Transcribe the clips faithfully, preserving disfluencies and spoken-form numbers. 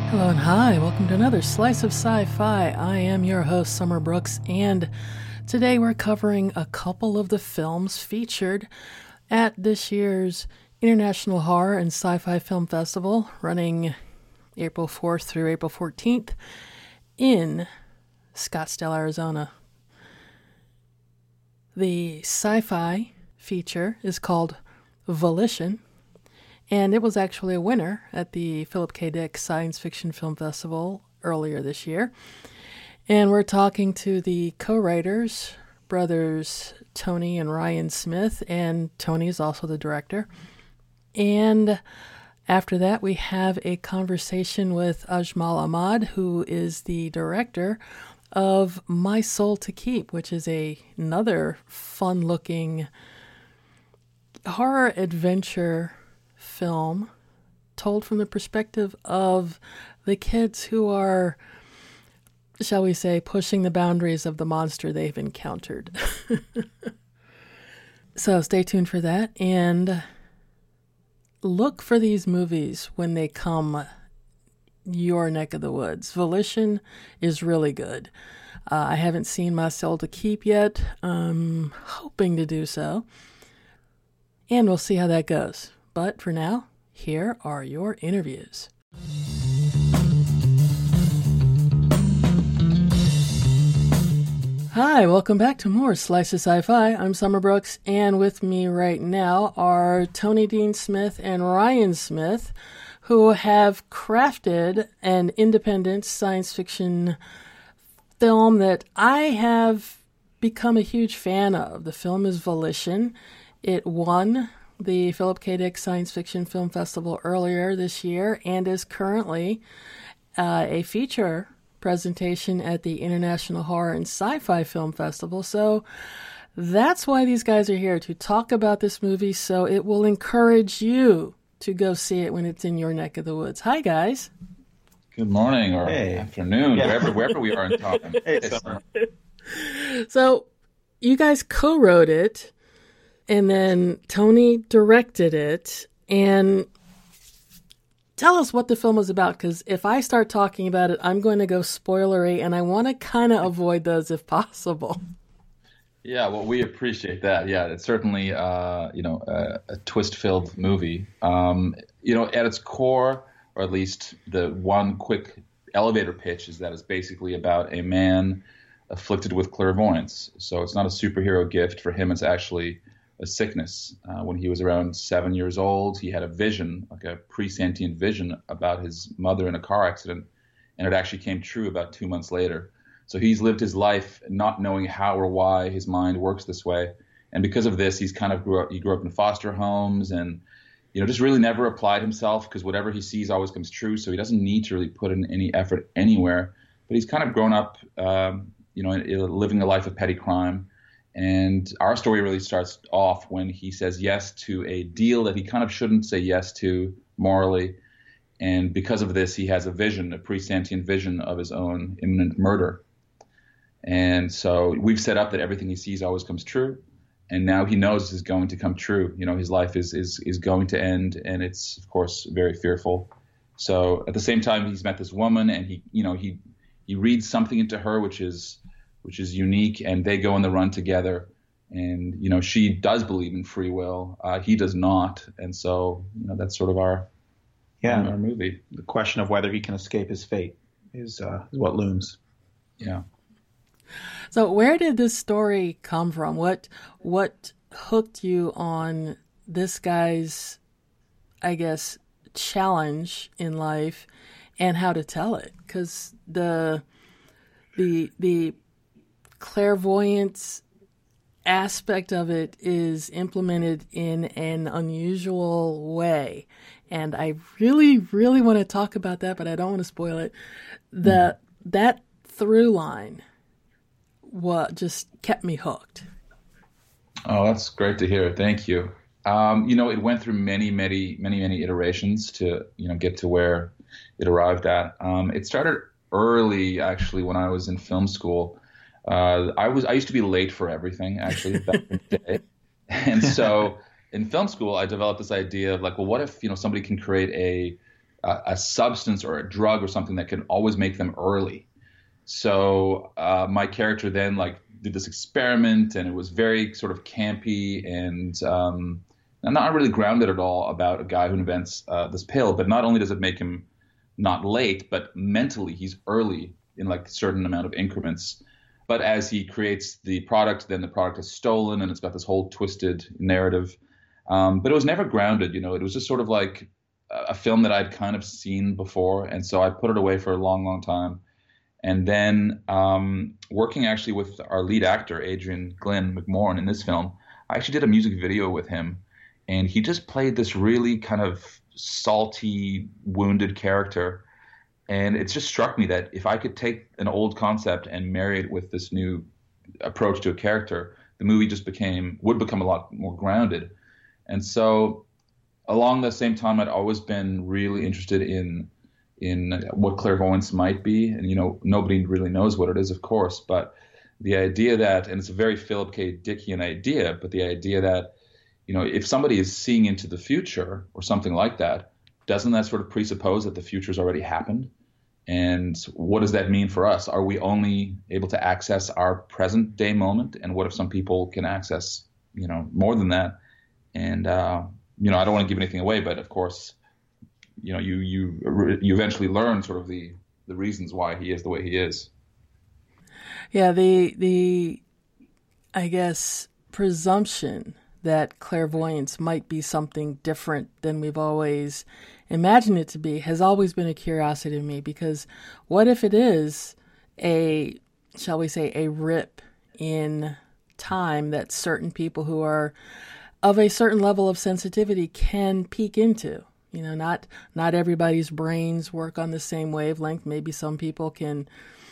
Hello and hi, welcome to another Slice of Sci-Fi. I am your host, Summer Brooks, and today we're covering a couple of the films featured at this year's International Horror and Sci-Fi Film Festival, running April fourth through April fourteenth in Scottsdale, Arizona. The sci-fi feature is called Volition, and it was actually a winner at the Philip K. Dick Science Fiction Film Festival earlier this year. And we're talking to the co-writers, brothers Tony and Ryan Smith, and Tony is also the director. And after that, we have a conversation with Ajmal Ahmad, who is the director of My Soul to Keep, which is a, another fun-looking horror adventure film told from the perspective of the kids who are, shall we say, pushing the boundaries of the monster they've encountered. So stay tuned for that, and look for these movies when they come your neck of the woods. Volition is really good. Uh, I haven't seen My Soul to Keep yet. I'm hoping to do so, and we'll see how that goes. But for now, here are your interviews. Hi, welcome back to more Slice of Sci-Fi. I'm Summer Brooks, and with me right now are Tony Dean Smith and Ryan Smith, who have crafted an independent science fiction film that I have become a huge fan of. The film is Volition. It won the Philip K. Dick Science Fiction Film Festival earlier this year and is currently uh, a feature presentation at the International Horror and Sci-Fi Film Festival. So that's why these guys are here, to talk about this movie, so it will encourage you to go see it when it's in your neck of the woods. Hi, guys. Good morning or hey. afternoon, yeah. wherever wherever we are in time. Hey, Summer. So you guys co-wrote it, and then Tony directed it. And tell us what the film was about, because if I start talking about it, I'm going to go spoilery, and I want to kind of avoid those if possible. Yeah, well, we appreciate that. Yeah, it's certainly uh, you know a, a twist-filled movie. Um, you know, at its core, or at least the one quick elevator pitch, is that it's basically about a man afflicted with clairvoyance. So it's not a superhero gift for him; it's actually a sickness. Uh, when he was around seven years old, he had a vision, like a presentient vision, about his mother in a car accident, and it actually came true about two months later. So he's lived his life not knowing how or why his mind works this way, and because of this, he's kind of grew up. He grew up in foster homes, and you know, just really never applied himself, because whatever he sees always comes true. So he doesn't need to really put in any effort anywhere. But he's kind of grown up, um, you know, living a life of petty crime. And our story really starts off when he says yes to a deal that he kind of shouldn't say yes to morally. And because of this, he has a vision, a presentient vision of his own imminent murder. And so we've set up that everything he sees always comes true. And now he knows this is going to come true. You know, his life is, is, is going to end. And it's, of course, very fearful. So at the same time, he's met this woman, and he, you know, he, he reads something into her, which is, which is unique, and they go on the run together. And, you know, she does believe in free will. Uh, he does not. And so, you know, that's sort of our, yeah, our movie. The question of whether he can escape his fate is, uh, is what looms. Yeah. So where did this story come from? What, what hooked you on this guy's, I guess, challenge in life and how to tell it? Because the, the, the, clairvoyance aspect of it is implemented in an unusual way, and I really really want to talk about that, but I don't want to spoil it. The mm-hmm. That through line what just kept me hooked. Oh, that's great to hear. Thank you. Um, you know, it went through many many many many iterations to, you know, get to where it arrived at. Um, it started early, actually, when I was in film school. Uh, I was I used to be late for everything, actually, back in the day. And so in film school, I developed this idea of like, well, what if, you know, somebody can create a a, a substance or a drug or something that can always make them early. So uh, my character then like did this experiment, and it was very sort of campy and um, not really grounded at all about a guy who invents uh, this pill. But not only does it make him not late, but mentally he's early in like a certain amount of increments. But as he creates the product, then the product is stolen, and it's got this whole twisted narrative. Um, but it was never grounded, you know. It was just sort of like a film that I'd kind of seen before, and so I put it away for a long, long time. And then um, working actually with our lead actor, Adrian Glenn McMorran, in this film, I actually did a music video with him, and he just played this really kind of salty, wounded character. And it just struck me that if I could take an old concept and marry it with this new approach to a character, the movie just became would become a lot more grounded. And so along the same time, I'd always been really interested in in what clairvoyance might be. And, you know, nobody really knows what it is, of course, but the idea that, and it's a very Philip K. Dickian idea, but the idea that, you know, if somebody is seeing into the future or something like that, doesn't that sort of presuppose that the future's already happened? And what does that mean for us? Are we only able to access our present day moment? And what if some people can access, you know, more than that? And, uh, you know, I don't want to give anything away, but of course, you know, you, you, you eventually learn sort of the, the reasons why he is the way he is. Yeah. The, the, I guess, presumption that clairvoyance might be something different than we've always imagined it to be has always been a curiosity to me, because what if it is a, shall we say, a rip in time that certain people who are of a certain level of sensitivity can peek into? You know, not not everybody's brains work on the same wavelength. Maybe some people can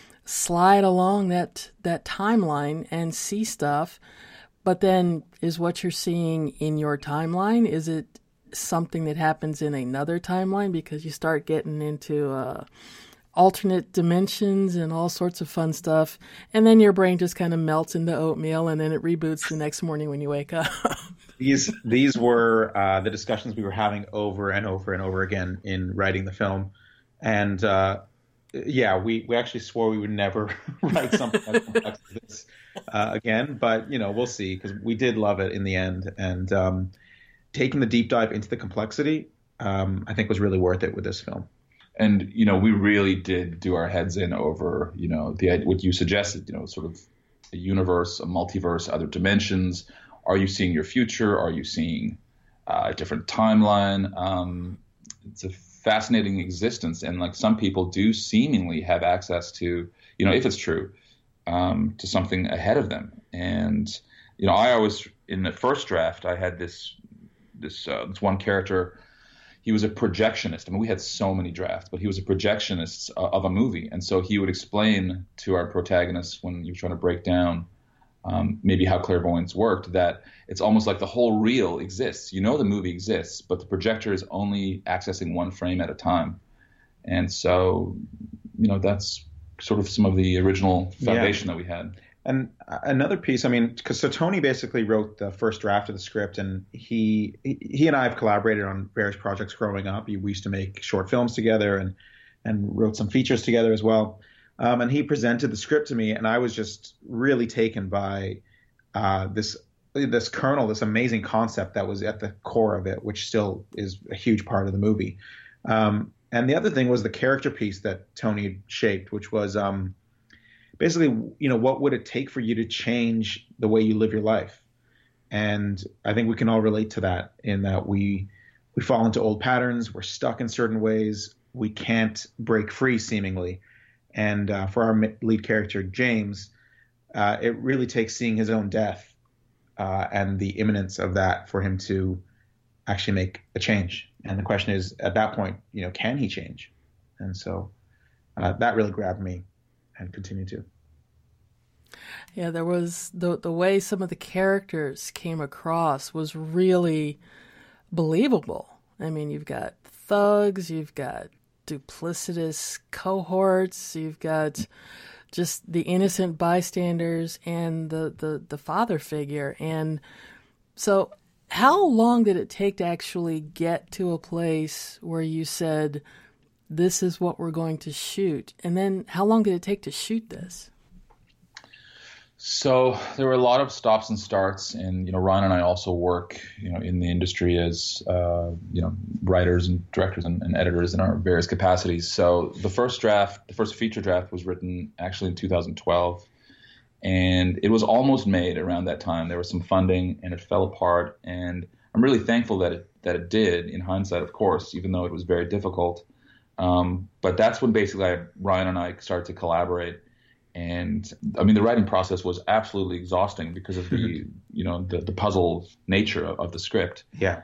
slide along that that timeline and see stuff. But then, is what you're seeing in your timeline, is it something that happens in another timeline? Because you start getting into uh, alternate dimensions and all sorts of fun stuff. And then your brain just kind of melts into oatmeal, and then it reboots the next morning when you wake up. These these were uh, the discussions we were having over and over and over again in writing the film. And uh, yeah, we, we actually swore we would never write something as complex as this uh, again. But, you know, we'll see, because we did love it in the end. And um, taking the deep dive into the complexity, um, I think was really worth it with this film. And, you know, we really did do our heads in over, you know, the what you suggested, you know, sort of a universe, a multiverse, other dimensions. Are you seeing your future? Are you seeing uh, a different timeline? Um, it's a fascinating existence. And like some people do seemingly have access to, you know, if it's true, um, to something ahead of them. And, you know, I always, in the first draft, I had this, this, uh, this one character. He was a projectionist. I mean, we had so many drafts, but he was a projectionist uh, of a movie. And so he would explain to our protagonists when he was trying to break down um, maybe how clairvoyance worked, that it's almost like the whole reel exists. You know the movie exists, but the projector is only accessing one frame at a time. And so, you know, that's sort of some of the original foundation yeah. that we had. And another piece, I mean, because so Tony basically wrote the first draft of the script, and he he and I have collaborated on various projects growing up. We used to make short films together and and wrote some features together as well. Um, and he presented the script to me, and I was just really taken by uh, this this kernel, this amazing concept that was at the core of it, which still is a huge part of the movie. Um, and the other thing was the character piece that Tony shaped, which was um, basically, you know, what would it take for you to change the way you live your life? And I think we can all relate to that, in that we we fall into old patterns, we're stuck in certain ways, we can't break free seemingly. And uh, for our lead character, James, uh, it really takes seeing his own death uh, and the imminence of that for him to actually make a change. And the question is, at that point, you know, can he change? And so uh, that really grabbed me and continue to. Yeah, there was the the way some of the characters came across was really believable. I mean, you've got thugs, you've got duplicitous cohorts, you've got just the innocent bystanders and the, the, the father figure. And so How long did it take to actually get to a place where you said, this is what we're going to shoot? And then how long did it take to shoot this? So there were a lot of stops and starts, and you know, Ryan and I also work, you know, in the industry as uh, you know, writers and directors and, and editors in our various capacities. So the first draft, the first feature draft, was written actually in two thousand twelve, and it was almost made around that time. There was some funding, and it fell apart. And I'm really thankful that it that it did. In hindsight, of course, even though it was very difficult. Um, but that's when basically I, Ryan and I started to collaborate. And I mean, the writing process was absolutely exhausting because of the, you know, the, the puzzle nature of, of the script. Yeah.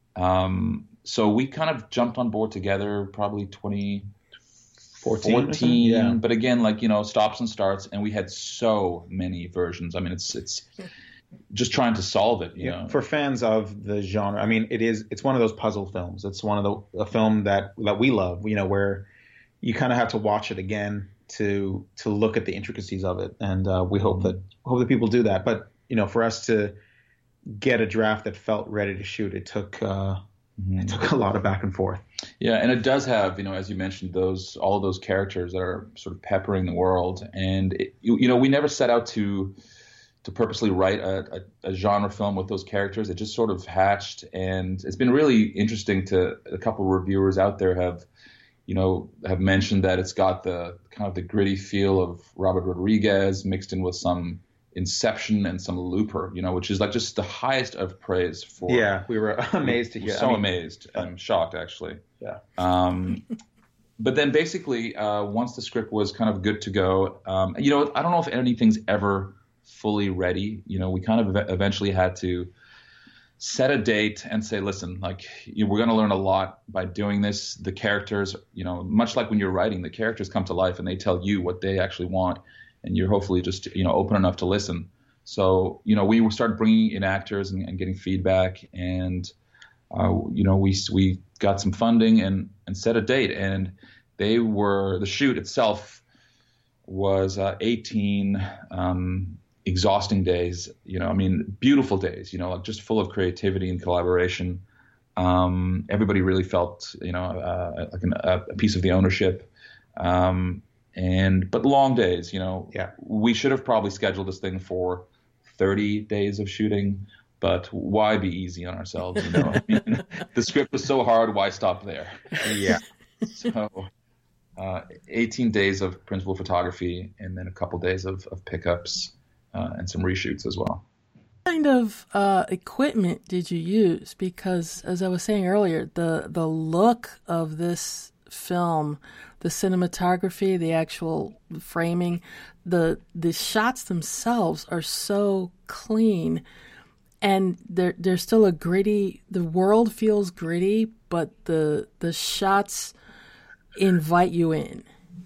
Um, so we kind of jumped on board together, probably twenty fourteen. Yeah. But again, like, you know, stops and starts, and we had so many versions. I mean, it's it's just trying to solve it. You yeah. know, for fans of the genre, I mean, it is it's one of those puzzle films. It's one of the a film that that we love. You know, where you kind of have to watch it again to to look at the intricacies of it, and uh, we hope that hope that people do that. But you know, for us to get a draft that felt ready to shoot, it took uh, mm-hmm. it took a lot of back and forth. Yeah, and it does have, you know, as you mentioned, those all of those characters that are sort of peppering the world, and it, you, you know, we never set out to to purposely write a, a, a genre film with those characters. It just sort of hatched, and it's been really interesting to a couple of reviewers out there have. You know, have mentioned that it's got the kind of the gritty feel of Robert Rodriguez mixed in with some Inception and some Looper, you know, which is like just the highest of praise for. Yeah, we were amazed to hear. So I mean, amazed. I'm shocked, actually. Yeah. Um, but then basically, uh, once the script was kind of good to go, um, you know, I don't know if anything's ever fully ready. You know, we kind of eventually had to set a date and say, listen, like, you know, we're going to learn a lot by doing this. The characters, you know, much like when you're writing, the characters come to life and they tell you what they actually want, and you're hopefully just, you know, open enough to listen. So, you know, we started bringing in actors and, and getting feedback, and, uh, you know, we we got some funding and, and set a date, and they were, the shoot itself was uh, eighteen um exhausting days, you know, I mean, beautiful days, you know, like just full of creativity and collaboration. Um, everybody really felt, you know, uh, like an, a piece of the ownership. Um, and, but long days, you know, yeah. We should have probably scheduled this thing for thirty days of shooting, but why be easy on ourselves? You know, I mean, the script was so hard. Why stop there? Yeah. So, uh, eighteen days of principal photography, and then a couple days of, of pickups. Uh, and some reshoots as well. What kind of uh, equipment did you use? Because, as I was saying earlier, the the look of this film, the cinematography, the actual framing, the the shots themselves are so clean, and they're they're still a gritty. The world feels gritty, but the the shots invite you in.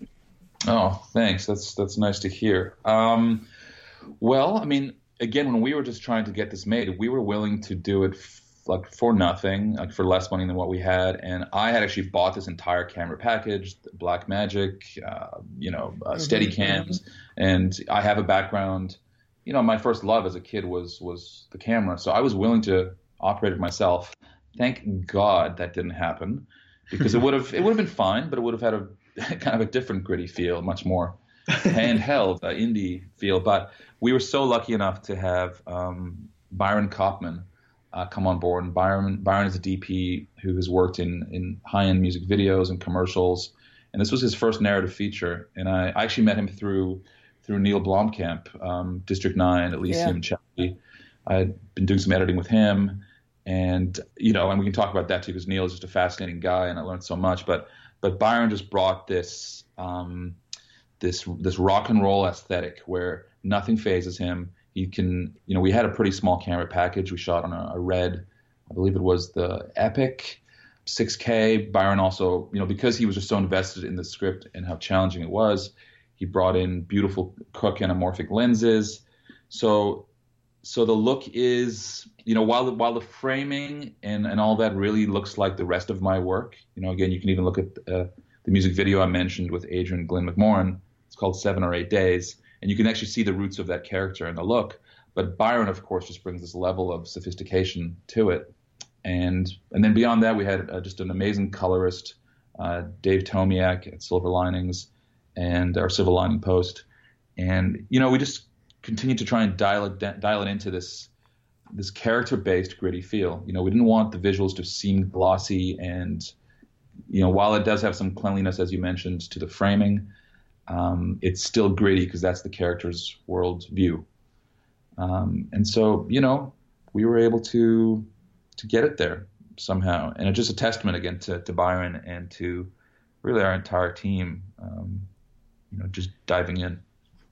Oh, thanks. That's that's nice to hear. Um, Well, I mean, again, when we were just trying to get this made, we were willing to do it f- like for nothing, like for less money than what we had. And I had actually bought this entire camera package, Blackmagic, uh, you know, uh, Steadicams, and I have a background. You know, my first love as a kid was was the camera, so I was willing to operate it myself. Thank God that didn't happen, because it would have it would have been fine, but it would have had a kind of a different gritty feel, much more handheld uh, indie feel. But we were so lucky enough to have um, Byron Kopman uh, come on board. And Byron Byron is a D P who has worked in in high-end music videos and commercials, and this was his first narrative feature. And I, I actually met him through through Neil Blomkamp, um, District nine, Elysium, yeah. Chelsea. I had been doing some editing with him, and you know, and we can talk about that too, because Neil is just a fascinating guy, and I learned so much. But but Byron just brought this. Um, this this rock and roll aesthetic where nothing phases him. He can, you know, we had a pretty small camera package. We shot on a, a red, I believe it was the Epic six K. Byron also, you know, because he was just so invested in the script and how challenging it was, he brought in beautiful Cooke anamorphic lenses. So so the look is, you know, while the, while the framing and, and all that really looks like the rest of my work, you know, again, you can even look at uh, the music video I mentioned with Adrian Glenn McMorran. It's called Seven or Eight Days, and you can actually see the roots of that character and the look. but Byron, of course, just brings this level of sophistication to it. And and then beyond that, we had uh, just an amazing colorist, uh, Dave Tomiak at Silver Linings and our Silver Lining Post. And, you know, we just continued to try and dial it, dial it into this this character-based gritty feel. You know, we didn't want the visuals to seem glossy, and, you know, while it does have some cleanliness, as you mentioned, to the framing, um, it's still gritty because that's the character's world view. Um, and so, you know, we were able to to get it there somehow. And it's just a testament, again, to, to Byron and to really our entire team, um, you know, just diving in.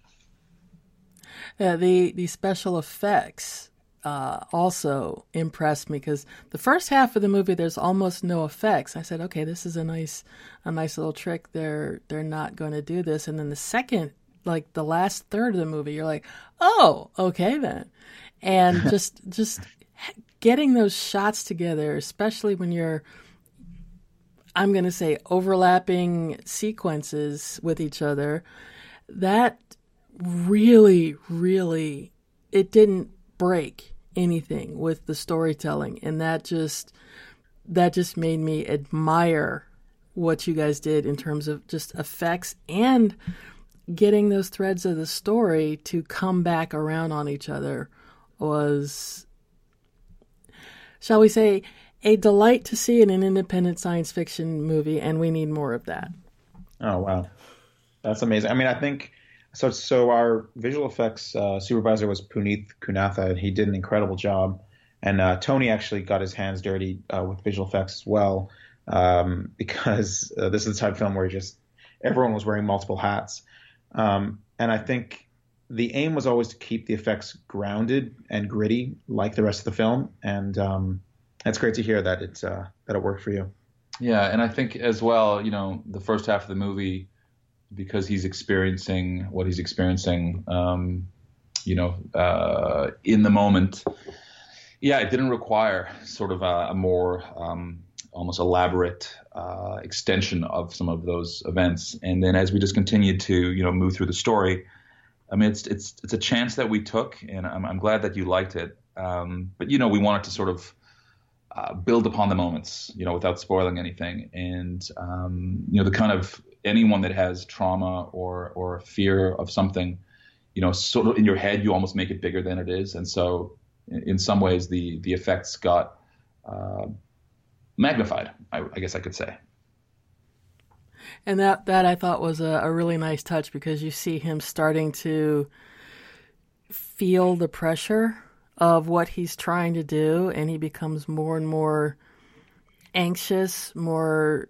Yeah, the, the special effects uh, also impressed me because the first half of the movie, there's almost no effects. I said, okay, this is a nice a nice little trick. They're, they're not going to do this. And then the second, like the last third of the movie, you're like, oh, okay then. And just just getting those shots together, especially when you're, I'm going to say, overlapping sequences with each other, that really, really, it didn't break anything with the storytelling. And that just, that just made me admire what you guys did in terms of just effects and getting those threads of the story to come back around on each other was, shall we say, a delight to see in an independent science fiction movie, and we need more of that. Oh, wow. That's amazing. I mean, I think, so So our visual effects uh, supervisor was Puneeth Kunatha, and he did an incredible job. And uh, Tony actually got his hands dirty uh, with visual effects as well, um, because uh, this is the type of film where just everyone was wearing multiple hats. Um, and I think the aim was always to keep the effects grounded and gritty like the rest of the film. And um, it's great to hear that it, uh, that it worked for you. Yeah, and I think as well, you know, the first half of the movie, because he's experiencing what he's experiencing, um, you know, uh, in the moment, yeah, it didn't require sort of a, a more um, almost elaborate uh, extension of some of those events. And then as we just continued to, you know, move through the story, I mean, it's it's it's a chance that we took, and I'm, I'm glad that you liked it. Um, but, you know, we wanted to sort of uh, build upon the moments, you know, without spoiling anything. And, um, you know, the kind of anyone that has trauma or or fear of something, you know, sort of in your head, you almost make it bigger than it is. And so in, in some ways, the the effects got uh, magnified, I, I guess I could say. And that, that I thought was a, a really nice touch because you see him starting to feel the pressure of what he's trying to do, and he becomes more and more anxious, more,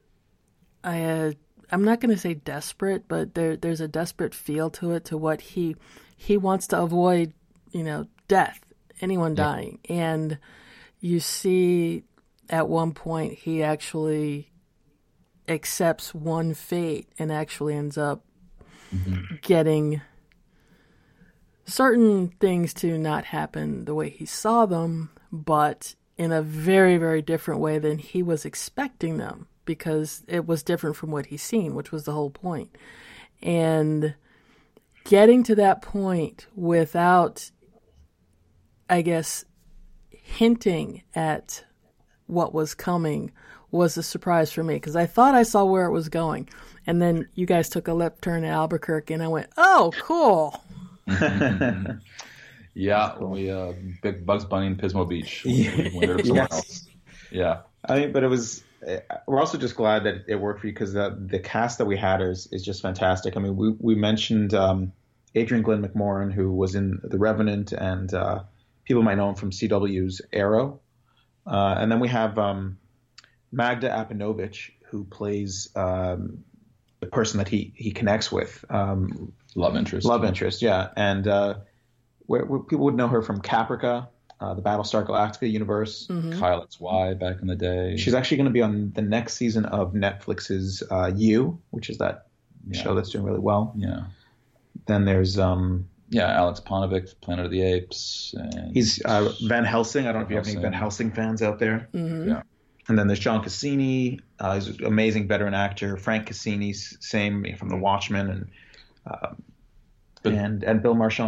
I, uh, I'm not going to say desperate, but there there's a desperate feel to it, to what he he wants to avoid, you know, death, anyone Yeah. dying. And you see at one point he actually accepts one fate and actually ends up mm-hmm. getting certain things to not happen the way he saw them, but in a very, very different way than he was expecting them, because it was different from what he's seen, which was the whole point. And getting to that point without, I guess, hinting at what was coming was a surprise for me, because I thought I saw where it was going. And then you guys took a left turn at Albuquerque, and I went, oh, cool. Yeah, we uh, big Bugs Bunny and Pismo Beach. We, we went somewhere Yes. else. Yeah. I mean, but it was, we're also just glad that it worked for you, because the, the cast that we had is, is just fantastic. I mean, we, we mentioned um, Adrian Glenn McMorran, who was in The Revenant, and uh, people might know him from C W's Arrow. Uh, and then we have um, Magda Apanovich, who plays um, the person that he, he connects with. Um, Love interest. Love interest, yeah. And uh, where, where people would know her from Caprica, uh, the Battlestar Galactica universe. Mm-hmm. Kyle X Y back in the day. She's actually going to be on the next season of Netflix's uh, You, which is that Yeah. show that's doing really well. Yeah. Then there's um, Yeah, Alex Ponovic, Planet of the Apes. And he's uh, Van Helsing. I don't know if you have any Helsing. Van Helsing fans out there. Mm-hmm. Yeah. And then there's John Cassini. Uh, he's an amazing veteran actor. Frank Cassini, same from The Watchmen, and uh, But- and and Bill Marchand.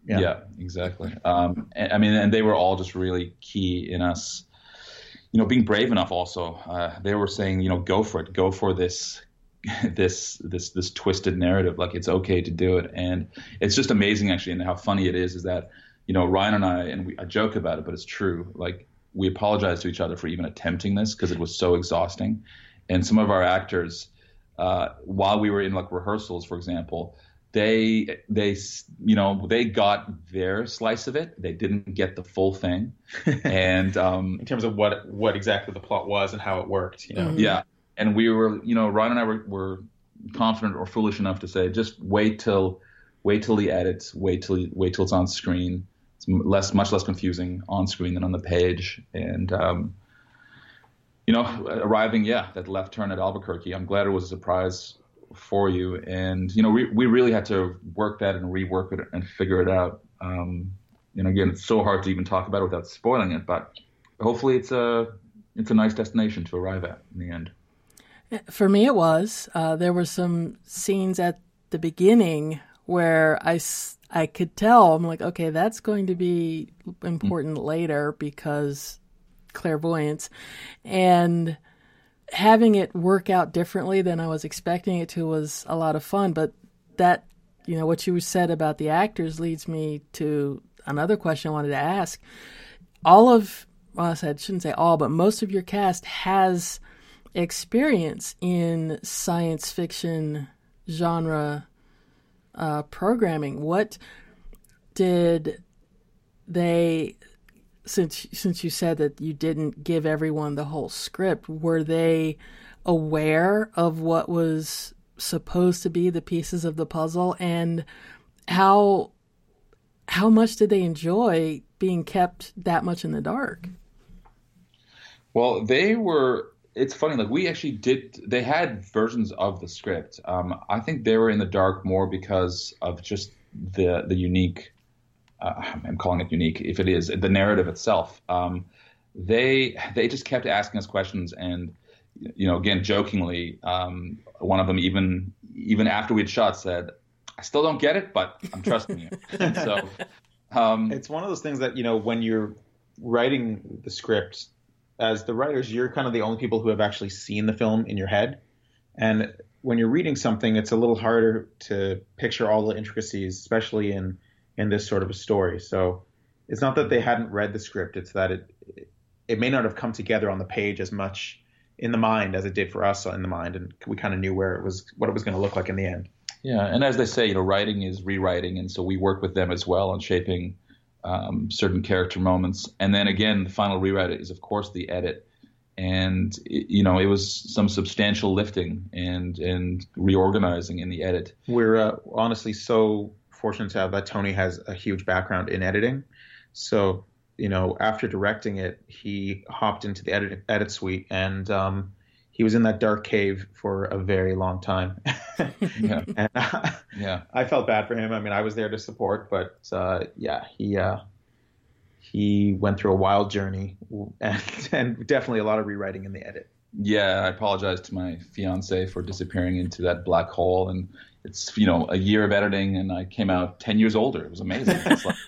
Yeah, yeah exactly. Um, and, I mean, and they were all just really key in us, you know, being brave enough. Also, uh, they were saying, you know, go for it, go for this, this, this, this twisted narrative. Like it's okay to do it, and it's just amazing actually. And how funny it is is that, you know, Ryan and I, and we, I joke about it, but it's true. Like we apologize to each other for even attempting this because it was so exhausting. And some of our actors, uh, while we were in like rehearsals, for example, they they you know they got their slice of it. They didn't get the full thing, and um, in terms of what what exactly the plot was and how it worked, you know. Mm-hmm. Yeah, and we were, you know, Ryan and I were, were confident or foolish enough to say, just wait till wait till the edits, wait till wait till it's on screen. It's less much less confusing on screen than on the page, and um, you know, arriving yeah that left turn at Albuquerque. I'm glad it was a surprise for you, and you know we we really had to work that and rework it and figure it out. Um, and again, it's so hard to even talk about it without spoiling it, but hopefully it's a it's a nice destination to arrive at in the end. For me, it was. Uh, there were some scenes at the beginning where I, I could tell, I'm like, okay, that's going to be important mm-hmm. later because clairvoyance, and having it work out differently than I was expecting it to was a lot of fun. But that, you know, what you said about the actors leads me to another question I wanted to ask. All of, well, I said, shouldn't say all, but most of your cast has experience in science fiction genre uh, programming. What did they... Since since you said that you didn't give everyone the whole script, were they aware of what was supposed to be the pieces of the puzzle, and how how much did they enjoy being kept that much in the dark? Well, they were. It's funny. Like we actually did. They had versions of the script. Um, I think they were in the dark more because of just the the unique. Uh, I'm calling it unique, if it is the narrative itself. Um, they they just kept asking us questions, and you know, again, jokingly, um, one of them even even after we'd shot said, "I still don't get it, but I'm trusting you." And so um, it's one of those things that, you know, when you're writing the script, as the writers, you're kind of the only people who have actually seen the film in your head, and when you're reading something, it's a little harder to picture all the intricacies, especially in in this sort of a story. So it's not that they hadn't read the script, it's that it it may not have come together on the page as much in the mind as it did for us in the mind, and we kind of knew where it was, what it was going to look like in the end. Yeah, and as they say, you know, writing is rewriting, and so we work with them as well on shaping um, certain character moments. And then again, the final rewrite is, of course, the edit. And it, you know, it was some substantial lifting and and reorganizing in the edit. We're uh, honestly so fortunate to have that Tony has a huge background in editing. So, you know, after directing it, he hopped into the edit, edit suite, and um, he was in that dark cave for a very long time. yeah. And, uh, yeah. I felt bad for him. I mean, I was there to support, but uh, yeah, he uh, he went through a wild journey, and, and definitely a lot of rewriting in the edit. Yeah, I apologize to my fiance for disappearing into that black hole, and it's, you know, a year of editing, and I came out ten years older. It was amazing. It's like,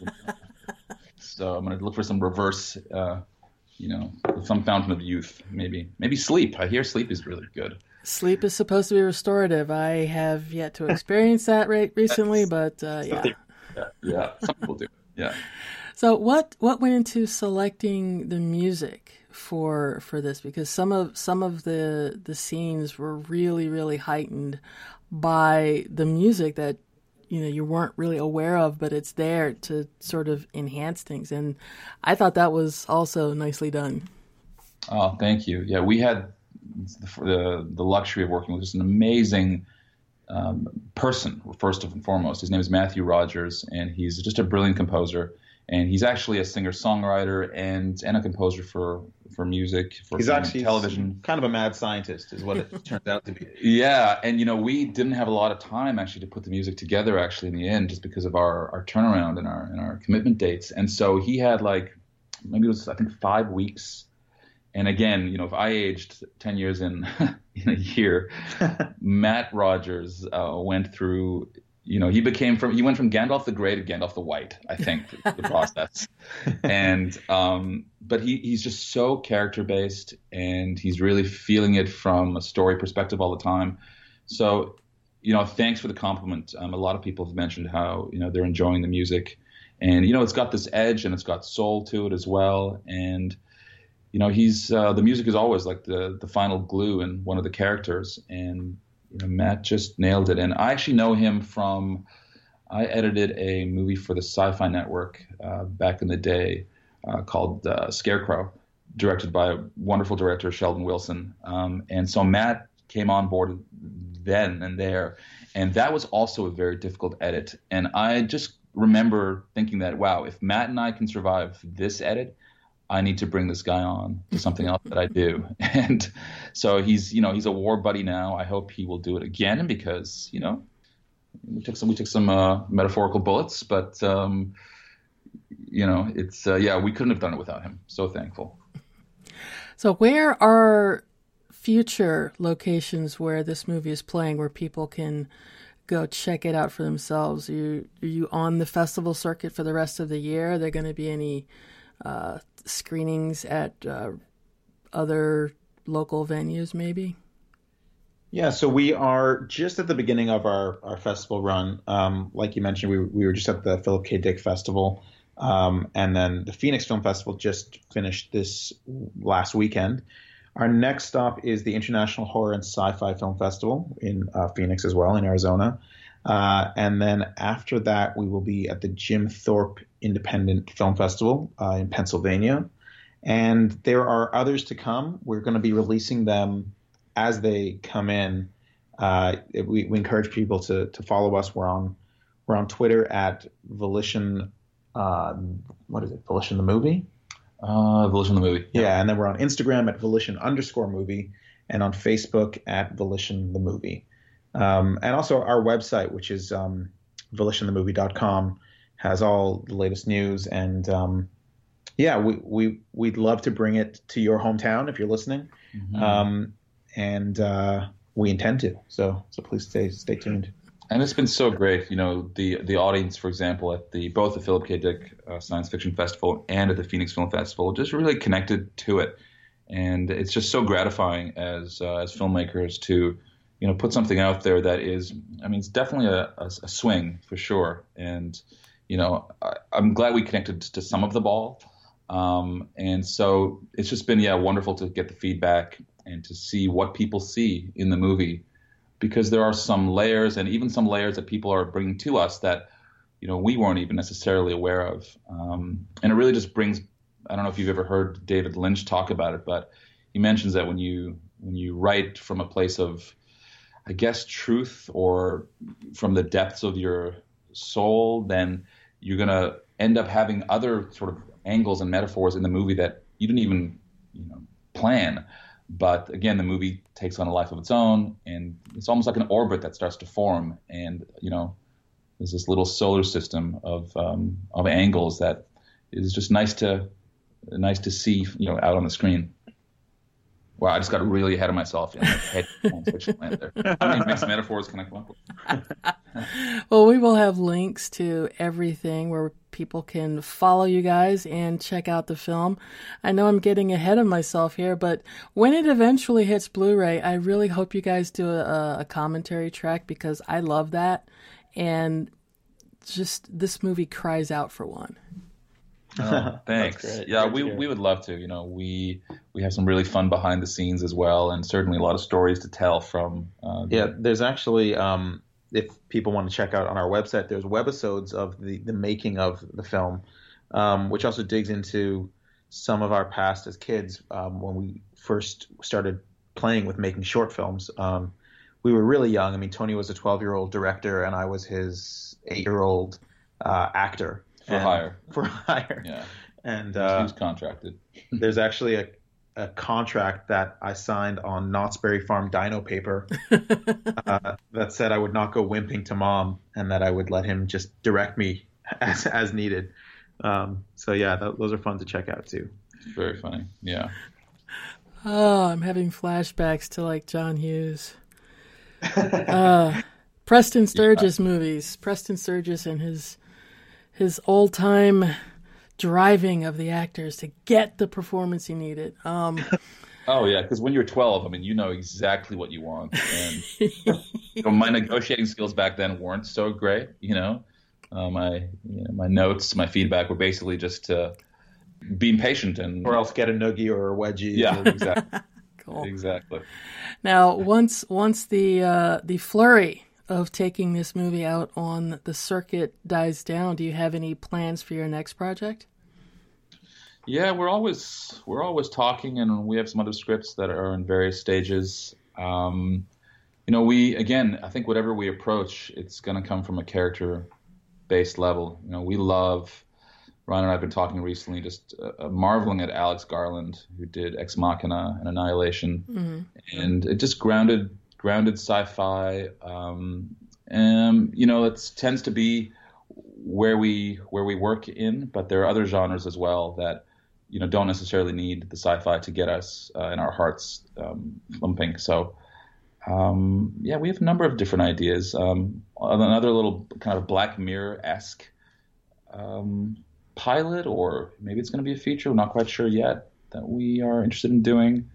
so I'm going to look for some reverse, uh, you know, some fountain of youth, maybe. Maybe sleep. I hear sleep is really good. Sleep is supposed to be restorative. I have yet to experience that right recently, but uh, yeah. yeah. Yeah, some people do. Yeah. So what what went into selecting the music for for this? Because some of some of the the scenes were really, really heightened by the music that, you know, you weren't really aware of, but it's there to sort of enhance things. And I thought that was also nicely done. Oh, thank you. Yeah, we had the the, the luxury of working with just an amazing um, person, first and foremost. His name is Matthew Rogers, and he's just a brilliant composer. And he's actually a singer-songwriter and and a composer for, for music, for he's actually television. Kind of a mad scientist is what it turns out to be. Yeah, and you know, we didn't have a lot of time actually to put the music together actually in the end, just because of our, our turnaround and our and our commitment dates. And so he had like maybe it was I think five weeks. And again, you know, if I aged ten years in in a year, Matt Rogers uh, went through you know, he became from he went from Gandalf the Grey to Gandalf the White, I think, the process. And um, but he he's just so character based, and he's really feeling it from a story perspective all the time. So, you know, thanks for the compliment. Um, a lot of people have mentioned how, you know, they're enjoying the music, and you know, it's got this edge and it's got soul to it as well. And you know, he's uh, the music is always like the the final glue in one of the characters, and you know, Matt just nailed it. And I actually know him from, I edited a movie for the Sci-Fi Network uh, back in the day uh, called uh, Scarecrow, directed by a wonderful director, Sheldon Wilson. Um, and so Matt came on board then and there. And that was also a very difficult edit. And I just remember thinking that, wow, if Matt and I can survive this edit, I need to bring this guy on to something else that I do. And so he's, you know, he's a war buddy now. I hope he will do it again because, you know, we took some, we took some uh, metaphorical bullets, but, um, you know, it's, uh, yeah, we couldn't have done it without him. So thankful. So where are future locations where this movie is playing, where people can go check it out for themselves? Are you, are you on the festival circuit for the rest of the year? Are there going to be any uh, screenings at uh, other local venues maybe? Yeah, so we are just at the beginning of our, our festival run. Um, like you mentioned, we, we were just at the Philip K. Dick Festival. Um, and then the Phoenix Film Festival just finished this last weekend. Our next stop is the International Horror and Sci-Fi Film Festival in uh, Phoenix as well, in Arizona. Uh, and then after that, we will be at the Jim Thorpe Independent Film Festival uh, in Pennsylvania. And there are others to come. We're going to be releasing them as they come in. Uh, we, we encourage people to to follow us. We're on we're on Twitter at Volition. Uh, what is it? Volition the Movie. Uh, Volition the Movie. Yeah. yeah, and then we're on Instagram at Volition underscore movie, and on Facebook at Volition the Movie. Um, and also our website, which is um, volition the movie dot com, has all the latest news. And um, yeah, we, we, we'd love to bring it to your hometown if you're listening. Mm-hmm. Um, and uh, we intend to. So so please stay stay tuned. And it's been so great. You know, the the audience, for example, at the both the Philip K. Dick uh, Science Fiction Festival and at the Phoenix Film Festival, just really connected to it. And it's just so gratifying as uh, as filmmakers to, you know, put something out there that is, I mean, it's definitely a, a, a swing for sure. And, you know, I, I'm glad we connected to some of the ball. Um, and so it's just been, yeah, wonderful to get the feedback and to see what people see in the movie, because there are some layers and even some layers that people are bringing to us that, you know, we weren't even necessarily aware of. Um, and it really just brings, I don't know if you've ever heard David Lynch talk about it, but he mentions that when you, when you write from a place of, I guess, truth or from the depths of your soul, then you're going to end up having other sort of angles and metaphors in the movie that you didn't even, you know, plan. But again, the movie takes on a life of its own, and it's almost like an orbit that starts to form. And, you know, there's this little solar system of um, of angles that is just nice to nice to see, you know, out on the screen. Wow, I just got really ahead of myself. And head there. How many mixed metaphors can I come up with? Well, we will have links to everything where people can follow you guys and check out the film. I know I'm getting ahead of myself here, but when it eventually hits Blu-ray, I really hope you guys do a, a commentary track, because I love that. And just this movie cries out for one. Oh, thanks. Yeah, we we would love to. You know, we we have some really fun behind the scenes as well, and certainly a lot of stories to tell from. Uh, yeah, there's actually, um, if people want to check out on our website, there's webisodes of the the making of the film, um, which also digs into some of our past as kids. Um, when we first started playing with making short films, um, we were really young. I mean, Tony was a twelve-year-old director, and I was his eight-year-old uh, actor. For and, hire. For hire. Yeah. And uh, he was contracted. There's actually a, a contract that I signed on Knott's Berry Farm Dino paper uh, that said I would not go wimping to mom, and that I would let him just direct me as as needed. Um, so yeah, th- those are fun to check out too. Very funny. Yeah. Oh, I'm having flashbacks to like John Hughes. uh, Preston Sturges yeah. movies. Preston Sturges and his his old time driving of the actors to get the performance he needed. Um, oh yeah, because when you're twelve, I mean, you know exactly what you want. And you know, my negotiating skills back then weren't so great. You know, uh, my you know, my notes, my feedback were basically just uh, being patient and or else get a noogie or a wedgie. Yeah, exactly. Cool. Exactly. Now, once once the uh, the flurry of taking this movie out on the circuit dies down, do you have any plans for your next project? Yeah, we're always we're always talking, and we have some other scripts that are in various stages. Um, you know, we again, I think whatever we approach, it's going to come from a character-based level. You know, we love. Ryan and I have been talking recently, just uh, marveling at Alex Garland, who did Ex Machina and Annihilation, mm-hmm. and it just grounded, grounded sci-fi. Um, and you know, it tends to be where we where we work in, but there are other genres as well that you know don't necessarily need the sci-fi to get us uh, in our hearts um, thumping. So, um, yeah, we have a number of different ideas. Um, another little kind of Black Mirror-esque. Um, pilot, or maybe it's going to be a feature, we're not quite sure yet, that we are interested in doing.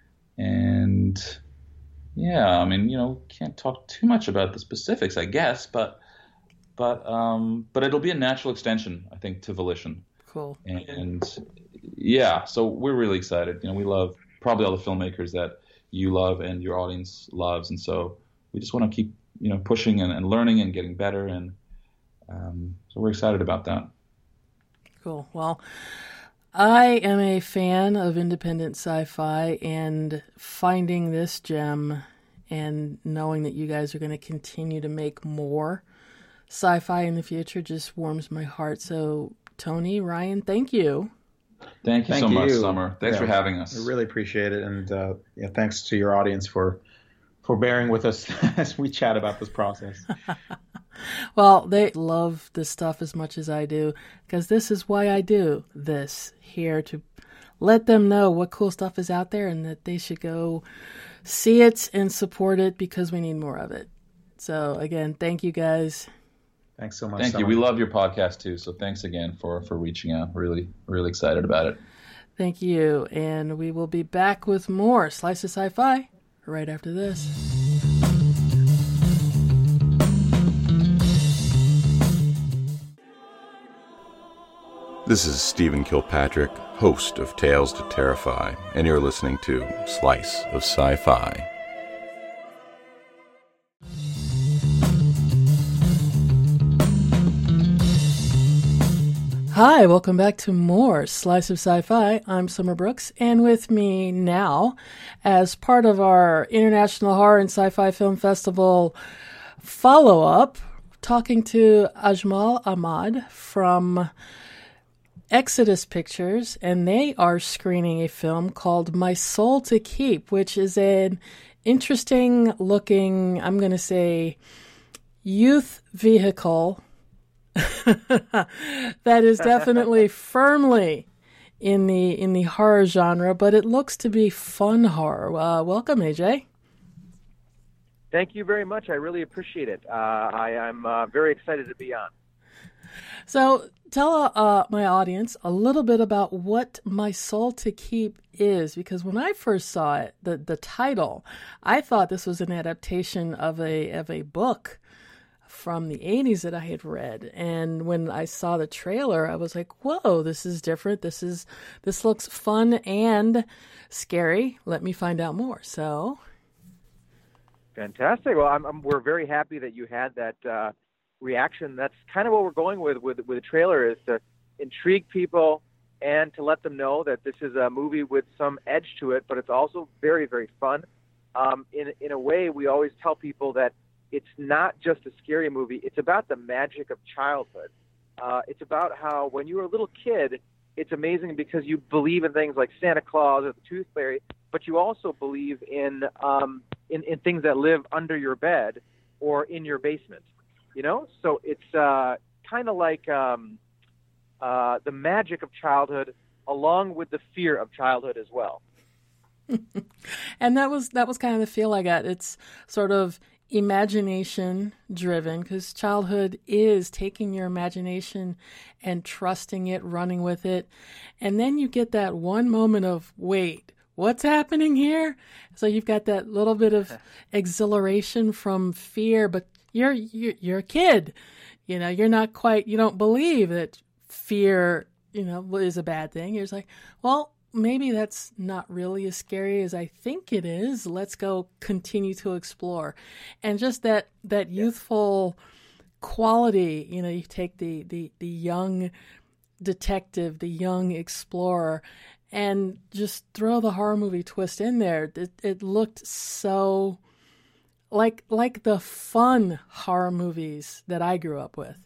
And yeah, I mean, you know, can't talk too much about the specifics, I guess, but but um but it'll be a natural extension, I think, to Volition. Cool. And yeah, so we're really excited. You know, we love probably all the filmmakers that you love and your audience loves, and so we just want to keep, you know, pushing and, and learning and getting better, and um so we're excited about that. Cool. Well, I am a fan of independent sci-fi, and finding this gem and knowing that you guys are going to continue to make more sci-fi in the future just warms my heart. So, Tony, Ryan, thank you. Thank you thank so you. much, Summer. Thanks yeah, for having us. I really appreciate it, and uh, yeah, thanks to your audience for for bearing with us as we chat about this process. Well, they love this stuff as much as I do, because this is why I do this here, to let them know what cool stuff is out there and that they should go see it and support it, because we need more of it. So again, thank you guys. Thanks so much. Thank Summer. you. We love your podcast too. So thanks again for, for reaching out. Really, really excited about it. Thank you. And we will be back with more Slice of Sci-Fi right after this. This is Stephen Kilpatrick, host of Tales to Terrify, and you're listening to Slice of Sci-Fi. Hi, welcome back to more Slice of Sci-Fi. I'm Summer Brooks, and with me now, as part of our International Horror and Sci-Fi Film Festival follow-up, talking to Ajmal Ahmad from Exodus Pictures, and they are screening a film called My Soul to Keep, which is an interesting looking, I'm going to say, youth vehicle that is definitely firmly in the in the horror genre, but it looks to be fun horror. Uh, welcome, A J. Thank you very much. I really appreciate it. Uh, I, I'm uh, very excited to be on. So tell uh, my audience a little bit about what My Soul to Keep is, because when I first saw it, the, the title, I thought this was an adaptation of a of a book from the eighties that I had read. And when I saw the trailer, I was like, whoa, this is different. This is this looks fun and scary. Let me find out more. So fantastic. Well, I'm, I'm, we're very happy that you had that uh, reaction. That's kind of what we're going with with with the trailer, is to intrigue people and to let them know that this is a movie with some edge to it, but it's also very, very fun. Um, in in a way, we always tell people that it's not just a scary movie. It's about the magic of childhood. Uh, it's about how when you were a little kid, it's amazing because you believe in things like Santa Claus or the Tooth Fairy, but you also believe in um, in, in things that live under your bed or in your basement. You know, so it's uh, kind of like um, uh, the magic of childhood, along with the fear of childhood as well. And that was that was kind of the feel I got. It's sort of imagination driven, because childhood is taking your imagination and trusting it, running with it. And then you get that one moment of, wait, what's happening here? So you've got that little bit of exhilaration from fear, but you're, you're, you're a kid. You know, you're not quite, you don't believe that fear, you know, is a bad thing. You're just like, well, maybe that's not really as scary as I think it is. Let's go continue to explore. And just that, that youthful quality, you know, you take the, the, the young detective, the young explorer, and just throw the horror movie twist in there. It, it looked so like, like the fun horror movies that I grew up with.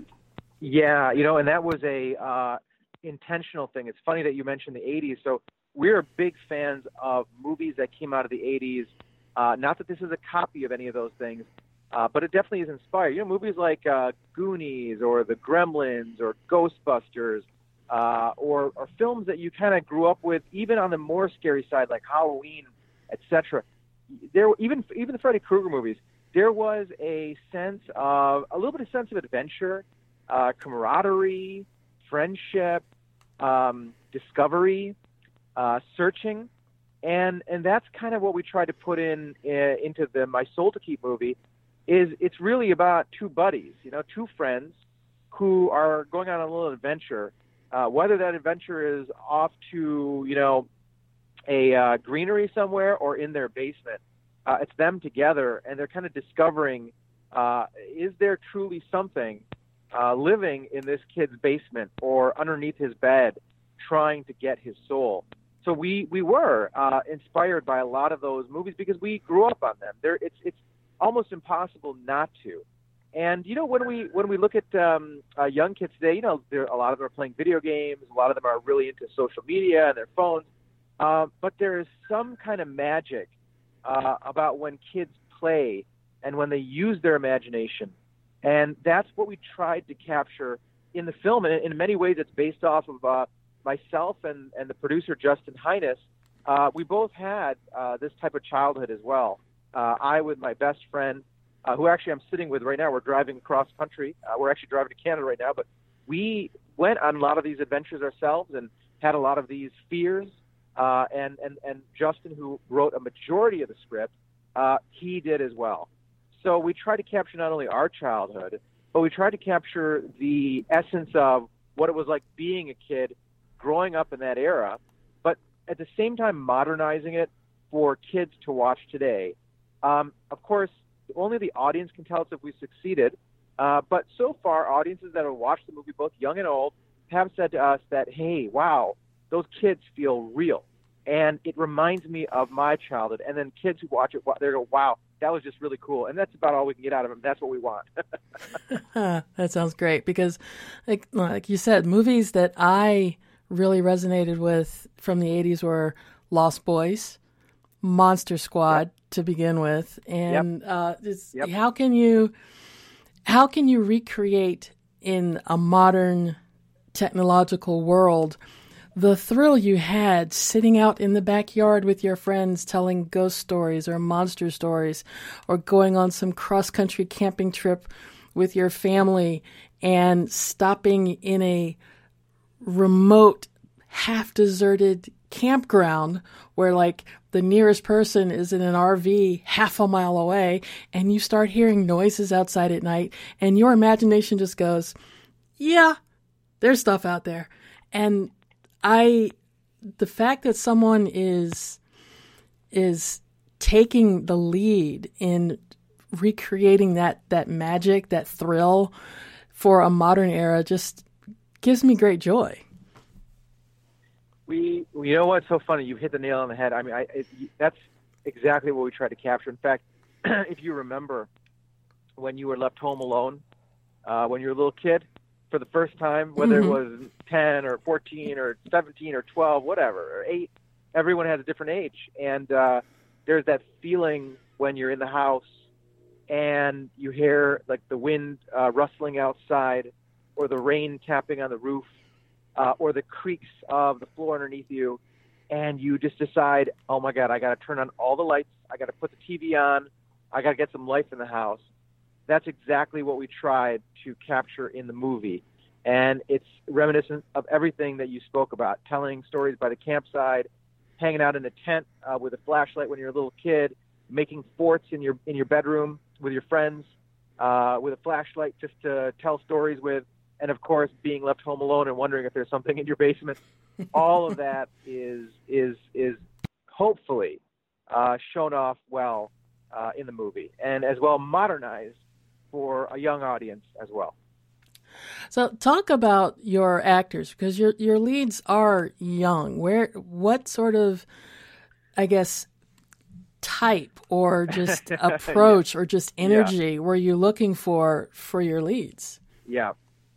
Yeah. You know, and that was a, uh, intentional thing. It's funny that you mentioned the eighties. So we're big fans of movies that came out of the eighties. Uh, not that this is a copy of any of those things, uh, but it definitely is inspired. You know, movies like uh, Goonies or The Gremlins or Ghostbusters, uh, or, or films that you kind of grew up with, even on the more scary side, like Halloween, et cetera. There, even even the Freddy Krueger movies, there was a sense of a little bit of sense of adventure, uh, camaraderie, friendship, um, discovery, uh, searching, and and that's kind of what we try to put in uh, into the My Soul to Keep movie. Is it's really about two buddies, you know, two friends who are going on a little adventure. Uh, whether that adventure is off to, you know, a uh, greenery somewhere or in their basement, uh, it's them together, and they're kind of discovering: uh, is there truly something Uh, living in this kid's basement or underneath his bed, trying to get his soul? So we we were uh, inspired by a lot of those movies because we grew up on them. There, it's it's almost impossible not to. And you know, when we when we look at um, uh, young kids today, you know, there a lot of them are playing video games. A lot of them are really into social media and their phones. Uh, but there is some kind of magic uh, about when kids play and when they use their imagination. And that's what we tried to capture in the film. And in many ways, it's based off of uh, myself and, and the producer, Justin Highness. Uh, we both had uh, this type of childhood as well. Uh, I with my best friend, uh, who actually I'm sitting with right now. We're driving across country. Uh, we're actually driving to Canada right now. But we went on a lot of these adventures ourselves and had a lot of these fears. Uh, and, and, and Justin, who wrote a majority of the script, uh, he did as well. So we try to capture not only our childhood, but we try to capture the essence of what it was like being a kid, growing up in that era, but at the same time modernizing it for kids to watch today. Um, of course, only the audience can tell us if we succeeded, uh, but so far, audiences that have watched the movie, both young and old, have said to us that, hey, wow, those kids feel real. And it reminds me of my childhood. And then kids who watch it, they go, wow, that was just really cool. And that's about all we can get out of them. That's what we want. That sounds great because, like, like you said, movies that I really resonated with from the eighties were Lost Boys, Monster Squad yep. to begin with. And yep. uh, it's, yep. how can you how can you recreate in a modern technological world the thrill you had sitting out in the backyard with your friends telling ghost stories or monster stories, or going on some cross-country camping trip with your family and stopping in a remote, half-deserted campground where, like, the nearest person is in an R V half a mile away, and you start hearing noises outside at night, and your imagination just goes, yeah, there's stuff out there. And I, the fact that someone is, is taking the lead in recreating that, that magic, that thrill for a modern era just gives me great joy. We, you know what's so funny? You hit the nail on the head. I mean, I, it, that's exactly what we tried to capture. In fact, if you remember when you were left home alone, uh, when you were a little kid, for the first time, whether mm-hmm. it was ten or fourteen or seventeen or twelve, whatever, or eight, everyone has a different age. And uh, there's that feeling when you're in the house and you hear like the wind uh, rustling outside, or the rain tapping on the roof, uh, or the creaks of the floor underneath you. And you just decide, oh my God, I got to turn on all the lights. I got to put the T V on. I got to get some life in the house. That's exactly what we tried to capture in the movie. And it's reminiscent of everything that you spoke about, telling stories by the campside, hanging out in a tent uh, with a flashlight when you're a little kid, making forts in your in your bedroom with your friends uh, with a flashlight just to tell stories with, and of course being left home alone and wondering if there's something in your basement. All of that is is is hopefully uh, shown off well uh, in the movie, and as well modernized for a young audience as well. So talk about your actors, because your your leads are young. Where what sort of, I guess, type or just approach yeah. or just energy yeah. were you looking for for your leads? Yeah.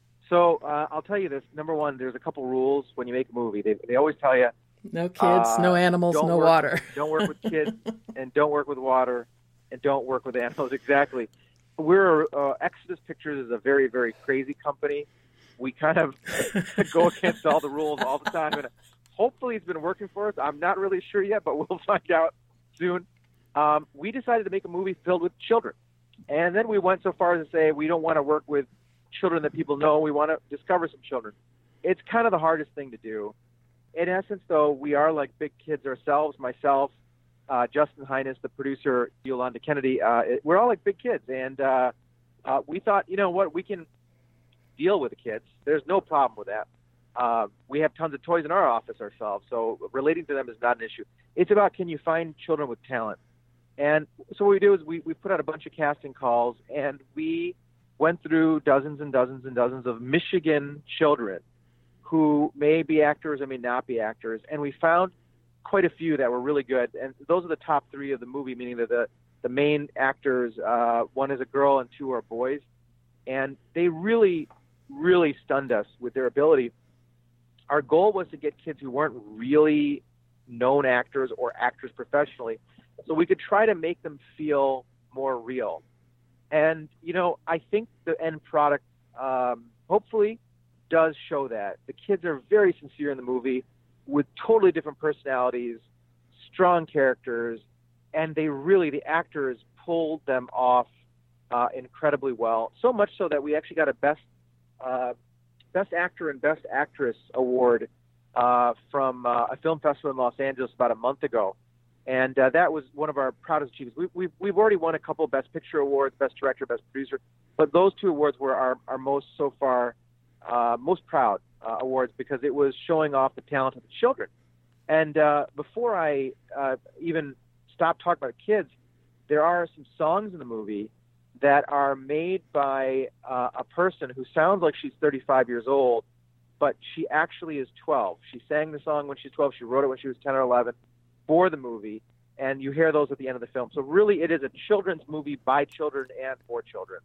So uh, I'll tell you this. Number one, there's a couple rules when you make a movie. They they always tell you no kids, uh, no animals, no work, water. Don't work with kids, and don't work with water, and don't work with animals. Exactly. We're uh, Exodus Pictures is a very, very crazy company. We kind of go against all the rules all the time, and hopefully it's been working for us. I'm not really sure yet, but we'll find out soon. Um, we decided to make a movie filled with children, and then we went so far as to say we don't want to work with children that people know. We want to discover some children. It's kind of the hardest thing to do. In essence, though, we are like big kids ourselves. Myself, Uh, Justin Hines, the producer, Yolanda Kennedy, uh, it, we're all like big kids. And uh, uh, we thought, you know what, we can deal with the kids. There's no problem with that. Uh, we have tons of toys in our office ourselves, so relating to them is not an issue. It's about, can you find children with talent? And so what we do is we, we put out a bunch of casting calls, and we went through dozens and dozens and dozens of Michigan children who may be actors or may not be actors, and we found quite a few that were really good, and those are the top three of the movie, meaning that the, the main actors, uh, one is a girl and two are boys, and they really, really stunned us with their ability. Our goal was to get kids who weren't really known actors or actors professionally, so we could try to make them feel more real. And, you know, I think the end product um, hopefully does show that. The kids are very sincere in the movie, with totally different personalities, strong characters, and they really, the actors pulled them off uh, incredibly well. So much so that we actually got a best uh, best actor and best actress award uh, from uh, a film festival in Los Angeles about a month ago, and uh, that was one of our proudest achievements. We, we've we've already won a couple of best picture awards, best director, best producer, but those two awards were our, our most so far uh, most proud. Uh, awards, because it was showing off the talent of the children. And uh, before I uh, even stop talking about kids, there are some songs in the movie that are made by uh, a person who sounds like she's thirty-five years old, but she actually is twelve. She sang the song when she was twelve. She wrote it when she was ten or eleven for the movie, and you hear those at the end of the film. So really, it is a children's movie by children and for children.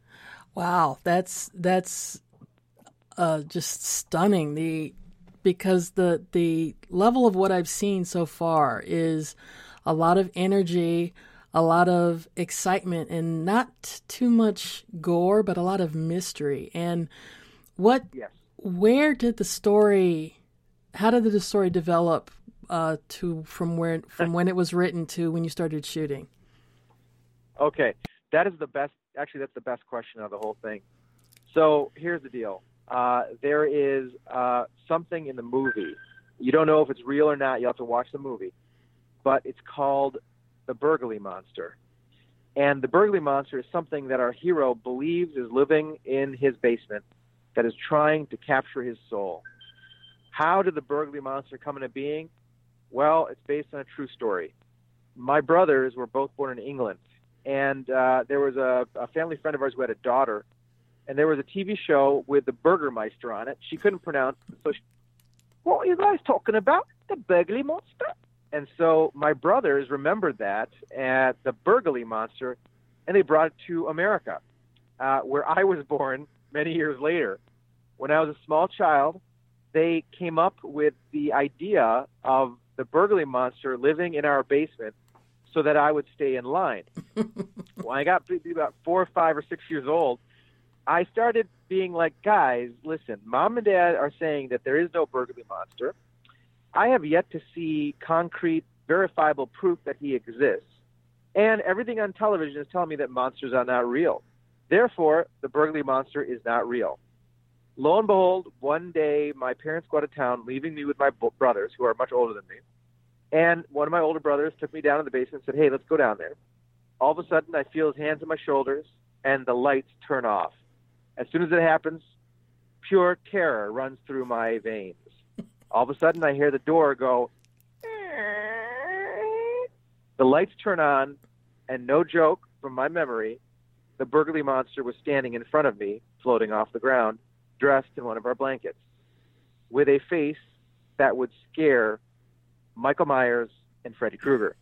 Wow, that's that's Uh, just stunning. The because the the level of what I've seen so far is a lot of energy, a lot of excitement, and not too much gore, but a lot of mystery. And what, yes. where did the story? How did the story develop uh, to from where from when it was written to when you started shooting? Okay, that is the best. Actually, that's the best question of the whole thing. So here's the deal. Uh, there is uh, something in the movie. You don't know if it's real or not. You have to watch the movie. But it's called the Burgley Monster. And the Burgley Monster is something that our hero believes is living in his basement that is trying to capture his soul. How did the Burgley Monster come into being? Well, it's based on a true story. My brothers were both born in England. And uh, there was a, a family friend of ours who had a daughter. And there was a T V show with the Burgermeister on it. She couldn't pronounce it. So she, what are you guys talking about? The Burgley Monster? And so my brothers remembered that at the Burgley Monster, and they brought it to America, uh, where I was born many years later. When I was a small child, they came up with the idea of the Burgley Monster living in our basement so that I would stay in line. When I got to be about four or five or six years old, I started being like, guys, listen, Mom and Dad are saying that there is no Burgley Monster. I have yet to see concrete, verifiable proof that he exists. And everything on television is telling me that monsters are not real. Therefore, the Burgley monster is not real. Lo and behold, one day my parents go out of town, leaving me with my brothers, who are much older than me. And one of my older brothers took me down to the basement and said, hey, let's go down there. All of a sudden, I feel his hands on my shoulders, and the lights turn off. As soon as it happens, pure terror runs through my veins. All of a sudden, I hear the door go. The lights turn on, and no joke, from my memory, the Burgley monster was standing in front of me, floating off the ground, dressed in one of our blankets, with a face that would scare Michael Myers and Freddy Krueger.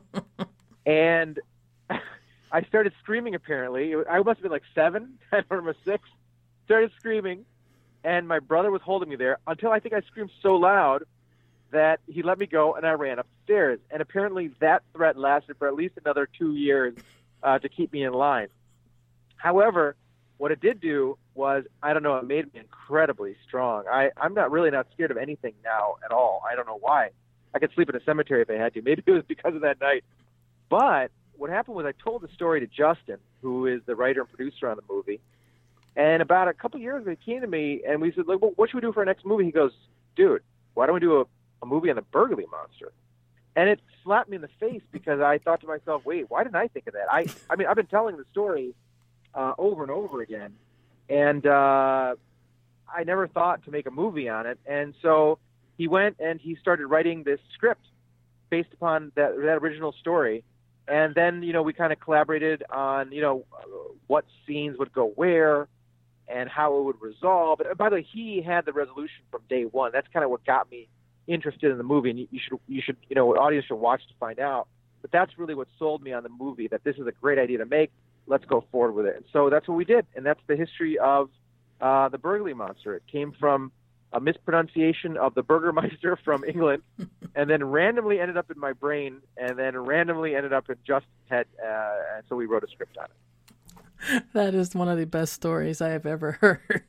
And I started screaming, apparently. I must have been like seven, I don't remember, six. Started screaming, and my brother was holding me there until I think I screamed so loud that he let me go, and I ran upstairs. And apparently that threat lasted for at least another two years uh, to keep me in line. However, what it did do was, I don't know, it made me incredibly strong. I, I'm not really not scared of anything now at all. I don't know why. I could sleep in a cemetery if I had to. Maybe it was because of that night. But what happened was I told the story to Justin, who is the writer and producer on the movie. And about a couple years ago, he came to me, and we said, look, what should we do for our next movie? He goes, dude, why don't we do a, a movie on the Burgley monster? And it slapped me in the face because I thought to myself, wait, why didn't I think of that? I, I mean, I've been telling the story uh, over and over again, and uh, I never thought to make a movie on it. And so he went and he started writing this script based upon that, that original story. And then, you know, we kind of collaborated on, you know, what scenes would go where and how it would resolve. But by the way, he had the resolution from day one. That's kind of what got me interested in the movie. And you, you should, you should, you know, audience should watch to find out. But that's really what sold me on the movie, that this is a great idea to make. Let's go forward with it. And so that's what we did. And that's the history of uh, the Burgley monster. It came from a mispronunciation of the Burgermeister from England, and then randomly ended up in my brain, and then randomly ended up in Justin's head. Uh, and so we wrote a script on it. That is one of the best stories I have ever heard.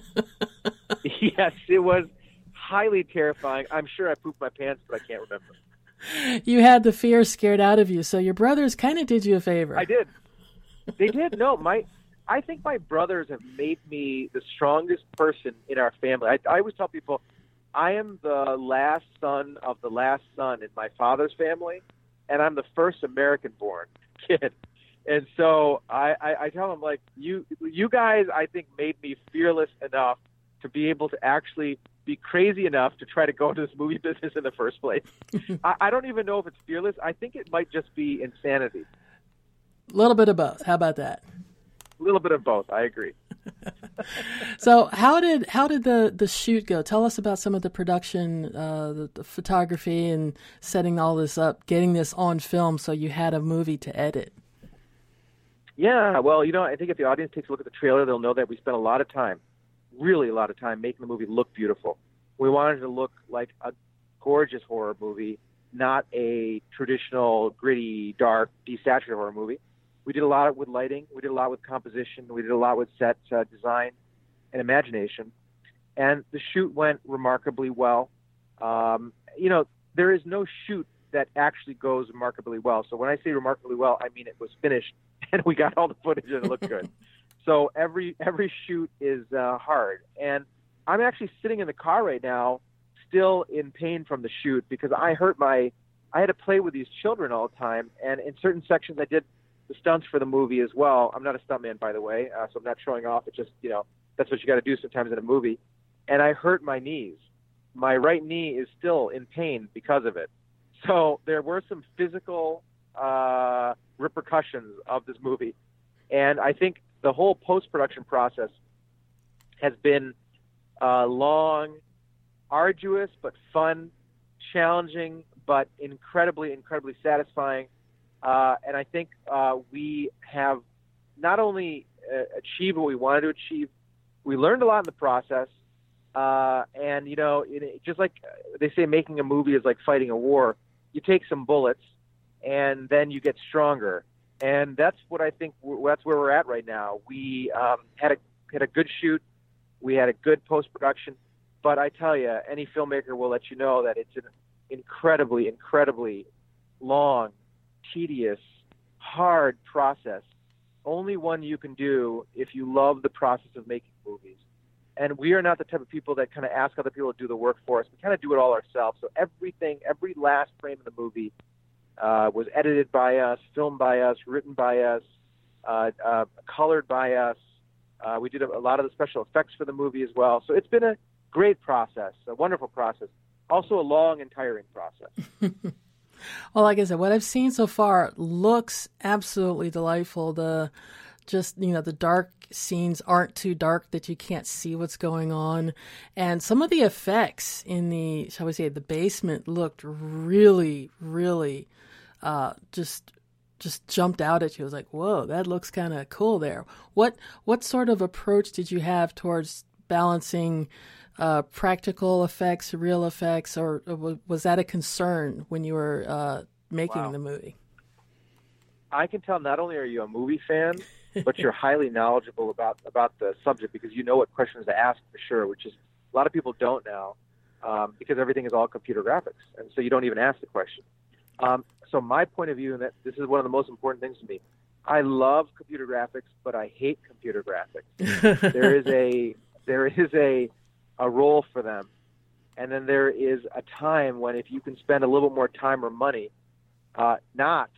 Yes, it was highly terrifying. I'm sure I pooped my pants, but I can't remember. You had the fear scared out of you, so your brothers kind of did you a favor. I did. They did. No, my, I think my brothers have made me the strongest person in our family. I, I always tell people, I am the last son of the last son in my father's family, and I'm the first American-born kid. And so I, I, I tell them, like, you, you guys, I think, made me fearless enough to be able to actually be crazy enough to try to go into this movie business in the first place. I, I don't even know if it's fearless. I think it might just be insanity. A little bit of both. How about that? A little bit of both. I agree. So how did how did the, the shoot go? Tell us about some of the production, uh, the, the photography, and setting all this up, getting this on film so you had a movie to edit. Yeah, well, you know, I think if the audience takes a look at the trailer, they'll know that we spent a lot of time, really a lot of time, making the movie look beautiful. We wanted it to look like a gorgeous horror movie, not a traditional, gritty, dark, desaturated horror movie. We did a lot with lighting. We did a lot with composition. We did a lot with set uh, design and imagination. And the shoot went remarkably well. Um, you know, there is no shoot that actually goes remarkably well. So when I say remarkably well, I mean it was finished and we got all the footage and it looked good. So every every shoot is uh, hard. And I'm actually sitting in the car right now still in pain from the shoot because I hurt my – I had to play with these children all the time. And in certain sections I did – the stunts for the movie as well. I'm not a stuntman, by the way, uh, so I'm not showing off. It's just, you know, that's what you got to do sometimes in a movie. And I hurt my knees. My right knee is still in pain because of it. So there were some physical uh, repercussions of this movie. And I think the whole post-production process has been uh, long, arduous, but fun, challenging, but incredibly, incredibly satisfying. Uh, and I think uh, we have not only uh, achieved what we wanted to achieve, we learned a lot in the process. Uh, and, you know, it, just like they say, making a movie is like fighting a war. You take some bullets and then you get stronger. And that's what I think, that's where we're at right now. We um, had, a, had a good shoot. We had a good post-production. But I tell you, any filmmaker will let you know that it's an incredibly, incredibly long, tedious, hard process, only one you can do if you love the process of making movies. And we are not the type of people that kind of ask other people to do the work for us. We kind of do it all ourselves. So everything, every last frame of the movie uh, was edited by us, filmed by us, written by us, uh, uh, colored by us. Uh, we did a, a lot of the special effects for the movie as well. So it's been a great process, a wonderful process. Also a long and tiring process. Well, like I said, what I've seen so far looks absolutely delightful. The just, you know, the dark scenes aren't too dark that you can't see what's going on. And some of the effects in the, shall we say, the basement looked really, really uh, just just jumped out at you. It was like, whoa, that looks kind of cool there. What what sort of approach did you have towards balancing uh, practical effects, real effects, or, or was that a concern when you were uh, making Wow. the movie? I can tell not only are you a movie fan, but you're highly knowledgeable about, about the subject because you know what questions to ask for sure, which is a lot of people don't now um, because everything is all computer graphics. And so you don't even ask the question. Um, so my point of view, and that this is one of the most important things to me, I love computer graphics, but I hate computer graphics. there is a there is a a role for them, and then there is a time when if you can spend a little more time or money, uh, not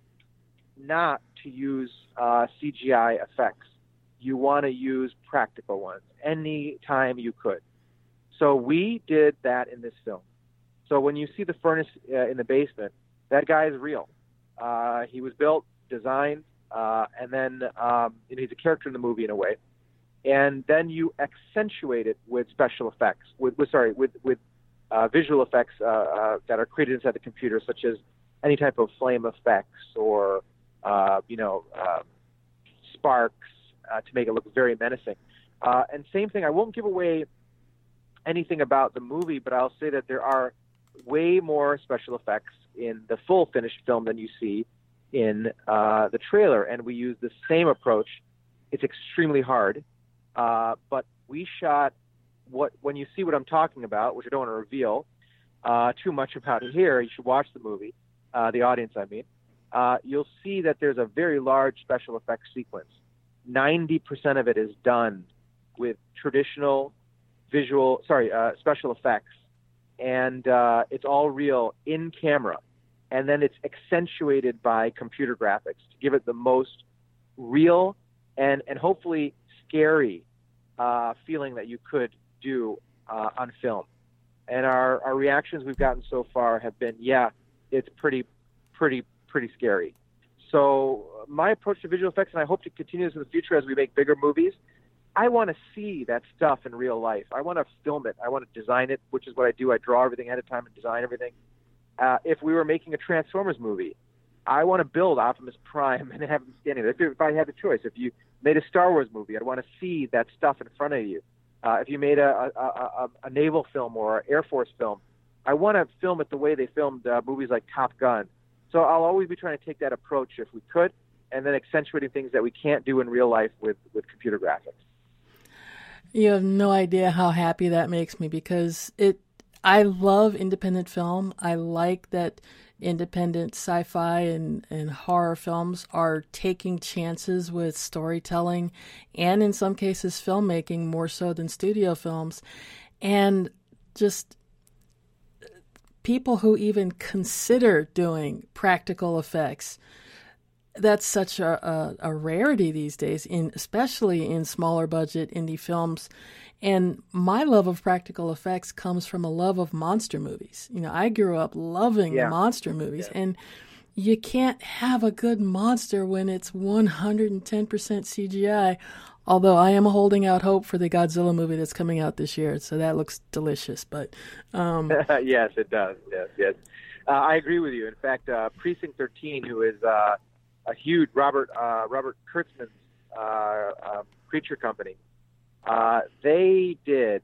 not to use uh, C G I effects, you want to use practical ones any time you could. So we did that in this film. So when you see the furnace uh, in the basement, that guy is real. Uh, he was built, designed, uh, and then um, you know, he's a character in the movie in a way. And then you accentuate it with special effects, with, with sorry, with with uh, visual effects uh, uh, that are created inside the computer, such as any type of flame effects or uh, you know uh, sparks uh, to make it look very menacing. Uh, and same thing, I won't give away anything about the movie, but I'll say that there are way more special effects in the full finished film than you see in uh, the trailer. And we use the same approach. It's extremely hard, uh, but we shot what, when you see what I'm talking about, which I don't want to reveal uh, too much about it here, you should watch the movie, uh, the audience, I mean, uh, you'll see that there's a very large special effects sequence. ninety percent of it is done with traditional visual, sorry, uh, special effects. And uh, it's all real in camera. And then it's accentuated by computer graphics to give it the most real and, and hopefully scary uh, feeling that you could do uh, on film. And our, our reactions we've gotten so far have been, yeah, it's pretty, pretty, pretty scary. So my approach to visual effects, and I hope to continue this in the future as we make bigger movies, I want to see that stuff in real life. I want to film it. I want to design it, which is what I do. I draw everything ahead of time and design everything. Uh, if we were making a Transformers movie, I want to build Optimus Prime and have him standing there. If, if I had the choice, if you made a Star Wars movie, I'd want to see that stuff in front of you. Uh, if you made a, a, a, a naval film or an Air Force film, I want to film it the way they filmed uh, movies like Top Gun. So I'll always be trying to take that approach if we could, and then accentuating things that we can't do in real life with, with computer graphics. You have no idea how happy that makes me because it. I love independent film. I like that independent sci-fi and, and horror films are taking chances with storytelling and in some cases filmmaking more so than studio films. And just people who even consider doing practical effects. That's such a, a, a rarity these days, in especially in smaller budget indie films. And my love of practical effects comes from a love of monster movies. You know, I grew up loving Yeah. the monster movies, Yeah. and you can't have a good monster when it's one hundred ten percent C G I. Although I am holding out hope for the Godzilla movie that's coming out this year, so that looks delicious. But um, yes, it does. Yes, yes. Uh, I agree with you. In fact, uh, Precinct thirteen, who is uh, a huge Robert uh, Robert Kurtzman's uh, uh, creature company, uh, they did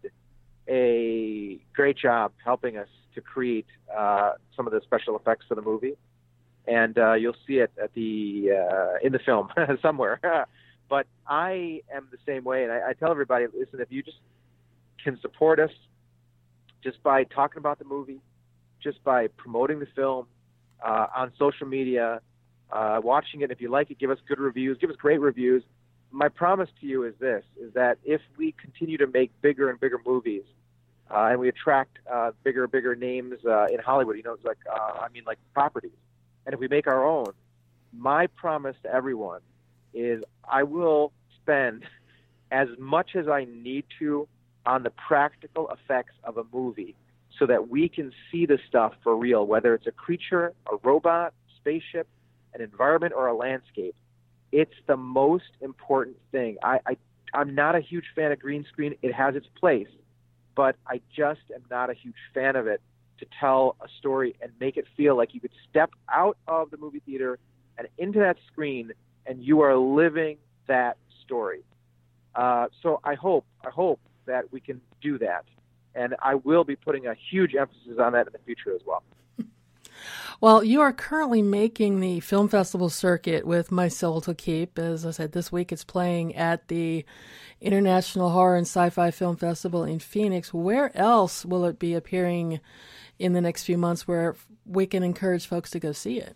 a great job helping us to create uh, some of the special effects for the movie, and uh, you'll see it at the uh, in the film somewhere. But I am the same way, and I, I tell everybody, listen, if you just can support us just by talking about the movie, just by promoting the film uh, on social media, uh, watching it. If you like it, give us good reviews. Give us great reviews. My promise to you is this, is that if we continue to make bigger and bigger movies, uh, and we attract uh, bigger and bigger names uh, in Hollywood, you know, it's like, uh, I mean, like properties, and if we make our own, my promise to everyone is I will spend as much as I need to on the practical effects of a movie so that we can see the stuff for real, whether it's a creature, a robot, spaceship, an environment, or a landscape. It's the most important thing. I, I, I'm not a huge fan of green screen. It has its place, but I just am not a huge fan of it to tell a story and make it feel like you could step out of the movie theater and into that screen and you are living that story. Uh, so I hope, I hope that we can do that. And I will be putting a huge emphasis on that in the future as well. Well, you are currently making the film festival circuit with My Soul to Keep. As I said, this week it's playing at the International Horror and Sci-Fi Film Festival in Phoenix. Where else will it be appearing in the next few months where we can encourage folks to go see it?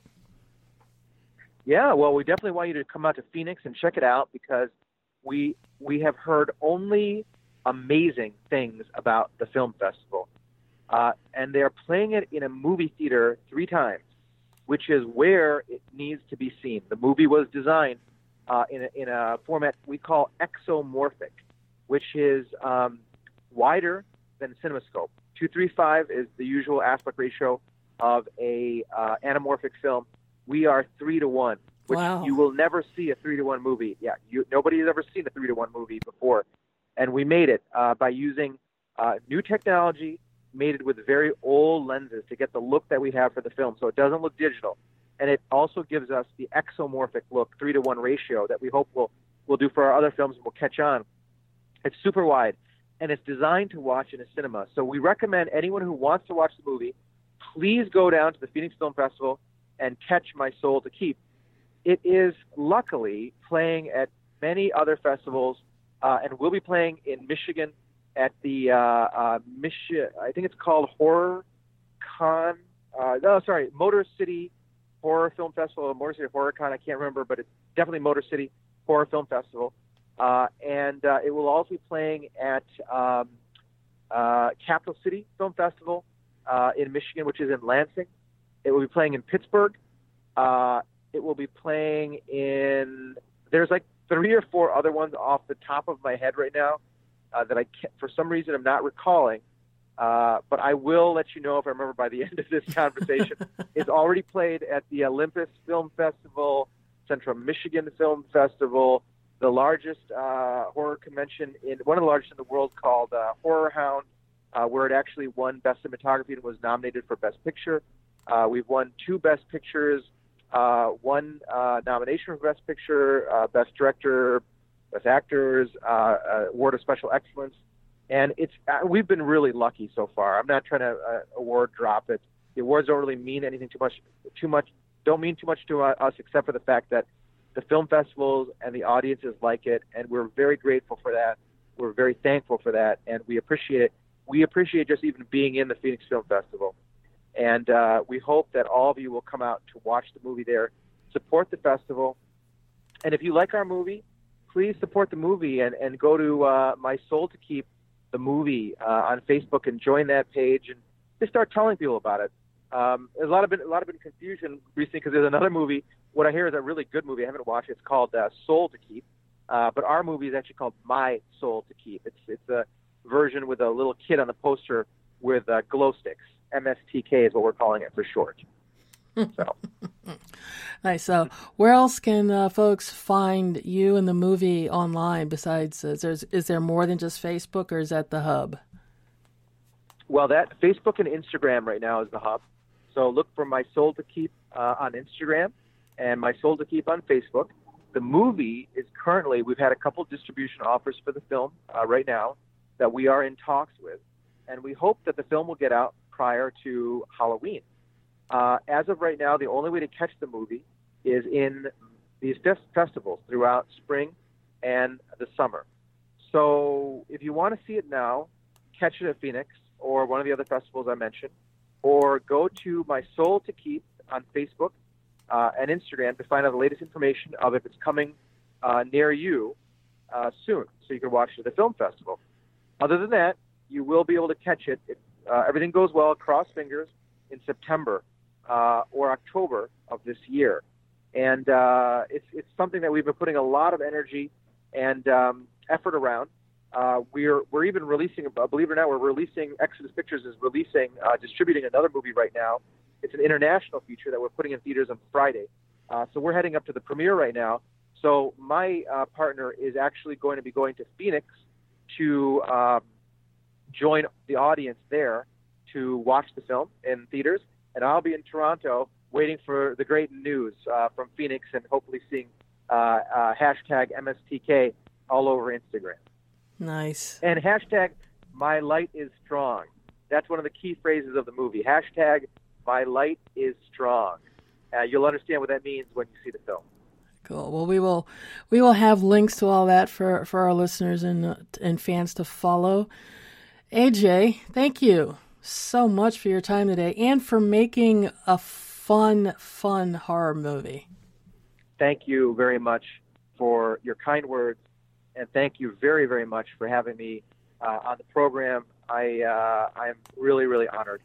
Yeah, well, we definitely want you to come out to Phoenix and check it out because we we have heard only amazing things about the film festival. Uh, and they're playing it in a movie theater three times, which is where it needs to be seen. The movie was designed uh, in, a, in a format we call exomorphic, which is um, wider than CinemaScope. two thirty-five is the usual aspect ratio of a uh, anamorphic film. We are three to one, which wow. You will never see a three to one movie. Yeah, you, nobody has ever seen a three to one movie before, and we made it uh, by using uh, new technology, made it with very old lenses to get the look that we have for the film, so it doesn't look digital, and it also gives us the exomorphic look, three to one ratio that we hope will will do for our other films and will catch on. It's super wide, and it's designed to watch in a cinema. So we recommend anyone who wants to watch the movie, please go down to the Phoenix Film Festival and catch My Soul to Keep. It is luckily playing at many other festivals, uh, and will be playing in Michigan at the uh, uh, Michi- I think it's called Horror Con. Uh, no, sorry, Motor City Horror Film Festival, or Motor City Horror Con. I can't remember, but it's definitely Motor City Horror Film Festival. Uh, and uh, it will also be playing at um, uh, Capital City Film Festival uh, in Michigan, which is in Lansing. It will be playing in Pittsburgh. Uh, it will be playing in, there's like three or four other ones off the top of my head right now uh, that I can't, for some reason I'm not recalling. Uh, but I will let you know if I remember by the end of this conversation. It's already played at the Olympus Film Festival, Central Michigan Film Festival, the largest uh, horror convention, in one of the largest in the world, called uh, Horror Hound, uh, where it actually won Best Cinematography and was nominated for Best Picture. Uh, we've won two Best Pictures, uh, one uh, nomination for Best Picture, uh, Best Director, Best Actors, uh, uh, Award of Special Excellence, and it's uh, we've been really lucky so far. I'm not trying to uh, award drop it. The awards don't really mean anything too much. Too much don't mean too much to uh, us, except for the fact that the film festivals and the audiences like it, and we're very grateful for that. We're very thankful for that, and we appreciate it. We appreciate just even being in the Phoenix Film Festival. And uh, we hope that all of you will come out to watch the movie there, support the festival. And if you like our movie, please support the movie and, and go to uh, My Soul to Keep, the movie, uh, on Facebook and join that page and just start telling people about it. Um, there's a lot of been a lot of been confusion recently because there's another movie. What I hear is a really good movie. I haven't watched it. It's called uh, Soul to Keep, uh, but our movie is actually called My Soul to Keep. It's it's a version with a little kid on the poster with uh, glow sticks. M S T K is what we're calling it for short. So. Nice. So where else can uh, folks find you and the movie online besides, uh, is, there, is there more than just Facebook, or is that the hub? Well, that Facebook and Instagram right now is the hub. So look for My Soul to Keep uh, on Instagram and My Soul to Keep on Facebook. The movie is currently, we've had a couple distribution offers for the film uh, right now that we are in talks with. And we hope that the film will get out prior to Halloween. Uh, as of right now, the only way to catch the movie is in these fest- festivals throughout spring and the summer. So if you want to see it now, catch it at Phoenix or one of the other festivals I mentioned, or go to My Soul to Keep on Facebook uh, and Instagram to find out the latest information of if it's coming uh, near you uh, soon, so you can watch it at the film festival. Other than that, you will be able to catch it if uh, everything goes well, cross fingers, in September uh, or October of this year. And uh, it's it's something that we've been putting a lot of energy and um, effort around. Uh, we're we're even releasing, believe it or not, we're releasing, Exodus Pictures is releasing, uh, distributing another movie right now. It's an international feature that we're putting in theaters on Friday. Uh, so we're heading up to the premiere right now. So my uh, partner is actually going to be going to Phoenix to um, join the audience there to watch the film in theaters. And I'll be in Toronto waiting for the great news uh, from Phoenix and hopefully seeing uh, uh, hashtag M S T K all over Instagram. Nice. And hashtag my light is strong. That's one of the key phrases of the movie. Hashtag my light is strong. Uh, you'll understand what that means when you see the film. Cool. Well, we will we will have links to all that for, for our listeners and uh, and fans to follow. A J, thank you so much for your time today and for making a fun, fun horror movie. Thank you very much for your kind words. And thank you very, very much for having me uh, on the program. I uh, I'm really, really honored.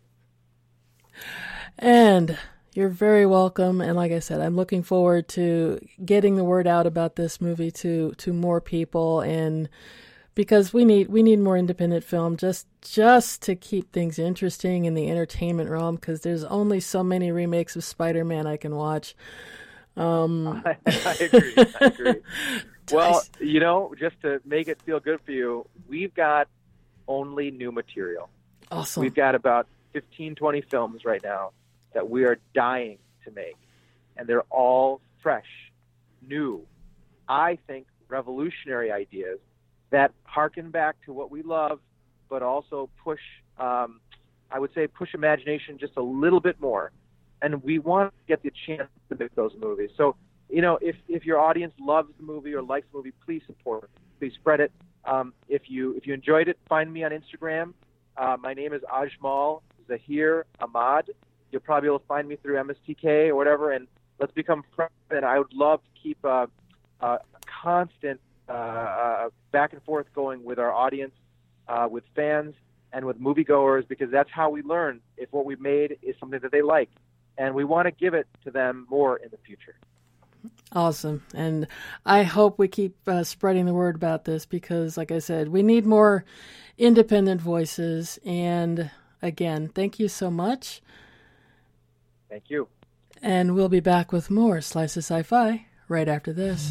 And you're very welcome. And like I said, I'm looking forward to getting the word out about this movie to to more people, and because we need we need more independent film just just to keep things interesting in the entertainment realm. Because there's only so many remakes of Spider-Man I can watch. Um, I, I agree. I agree. Well, you know, just to make it feel good for you, we've got only new material. Awesome. We've got about fifteen, twenty films right now that we are dying to make. And they're all fresh, new, I think revolutionary ideas that harken back to what we love, but also push, um, I would say, push imagination just a little bit more. And we want to get the chance to make those movies. So, you know, if, if your audience loves the movie or likes the movie, please support it. Please spread it. Um, if you if you enjoyed it, find me on Instagram. Uh, my name is Ajmal Zahir Ahmad. You'll probably be able to find me through M S T K or whatever, and let's become friends. And I would love to keep a, a constant uh, uh, back and forth going with our audience, uh, with fans, and with moviegoers, because that's how we learn if what we've made is something that they like. And we want to give it to them more in the future. Awesome. And I hope we keep uh, spreading the word about this because, like I said, we need more independent voices. And again, thank you so much. Thank you. And we'll be back with more Slice of Sci-Fi right after this.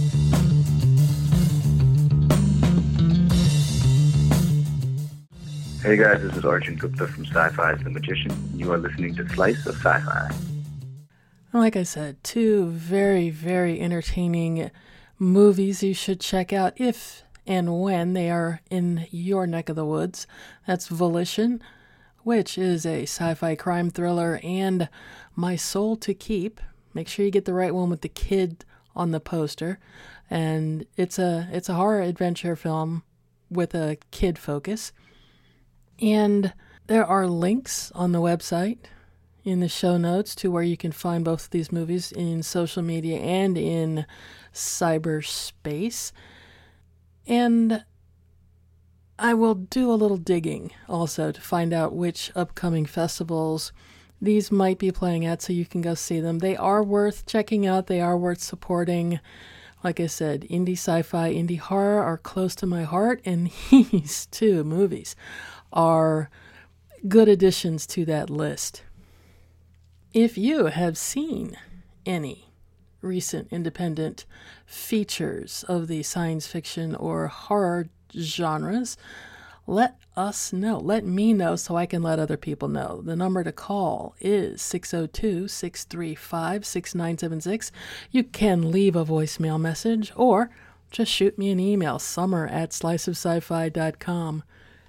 Hey guys, this is Arjun Gupta from Sci-Fi's The Magician. You are listening to Slice of Sci-Fi. Like I said, two very, very entertaining movies you should check out if and when they are in your neck of the woods. That's Volition, which is a sci-fi crime thriller, and My Soul to Keep. Make sure you get the right one with the kid on the poster. And it's a it's a horror adventure film with a kid focus. And there are links on the website in the show notes to where you can find both of these movies in social media and in cyberspace. And I will do a little digging also to find out which upcoming festivals these might be playing at so you can go see them. They are worth checking out. They are worth supporting. Like I said, indie sci-fi, indie horror are close to my heart, and these two movies are good additions to that list. If you have seen any recent independent features of the science fiction or horror genres, let us know. Let me know so I can let other people know. The number to call is six oh two, six three five, six nine seven six. You can leave a voicemail message or just shoot me an email, summer at slice of sci fi dot com.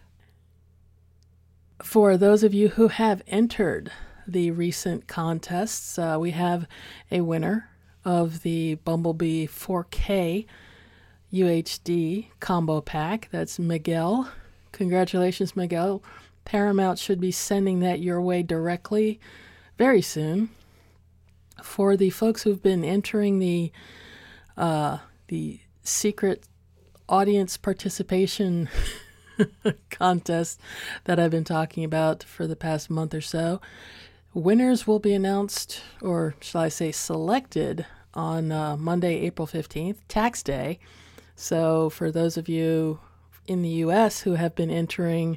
For those of you who have entered the recent contests, uh, we have a winner of the Bumblebee four K U H D combo pack. That's Miguel. Congratulations, Miguel. Paramount should be sending that your way directly very soon. For the folks who've been entering the uh, the secret audience participation contest that I've been talking about for the past month or so, winners will be announced, or shall I say selected, on uh, Monday, April fifteenth, tax day. So for those of you in the U S who have been entering,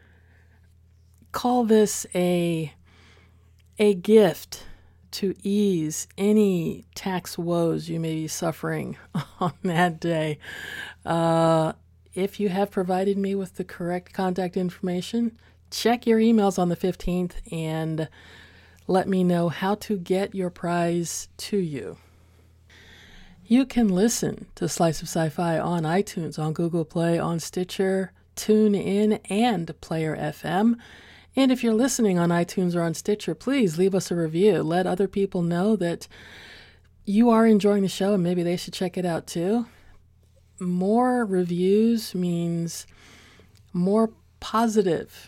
call this a a gift to ease any tax woes you may be suffering on that day. Uh, if you have provided me with the correct contact information, check your emails on the fifteenth and let me know how to get your prize to you. You can listen to Slice of Sci-Fi on iTunes, on Google Play, on Stitcher, TuneIn, and Player F M. And if you're listening on iTunes or on Stitcher, please leave us a review. Let other people know that you are enjoying the show and maybe they should check it out too. More reviews means more positive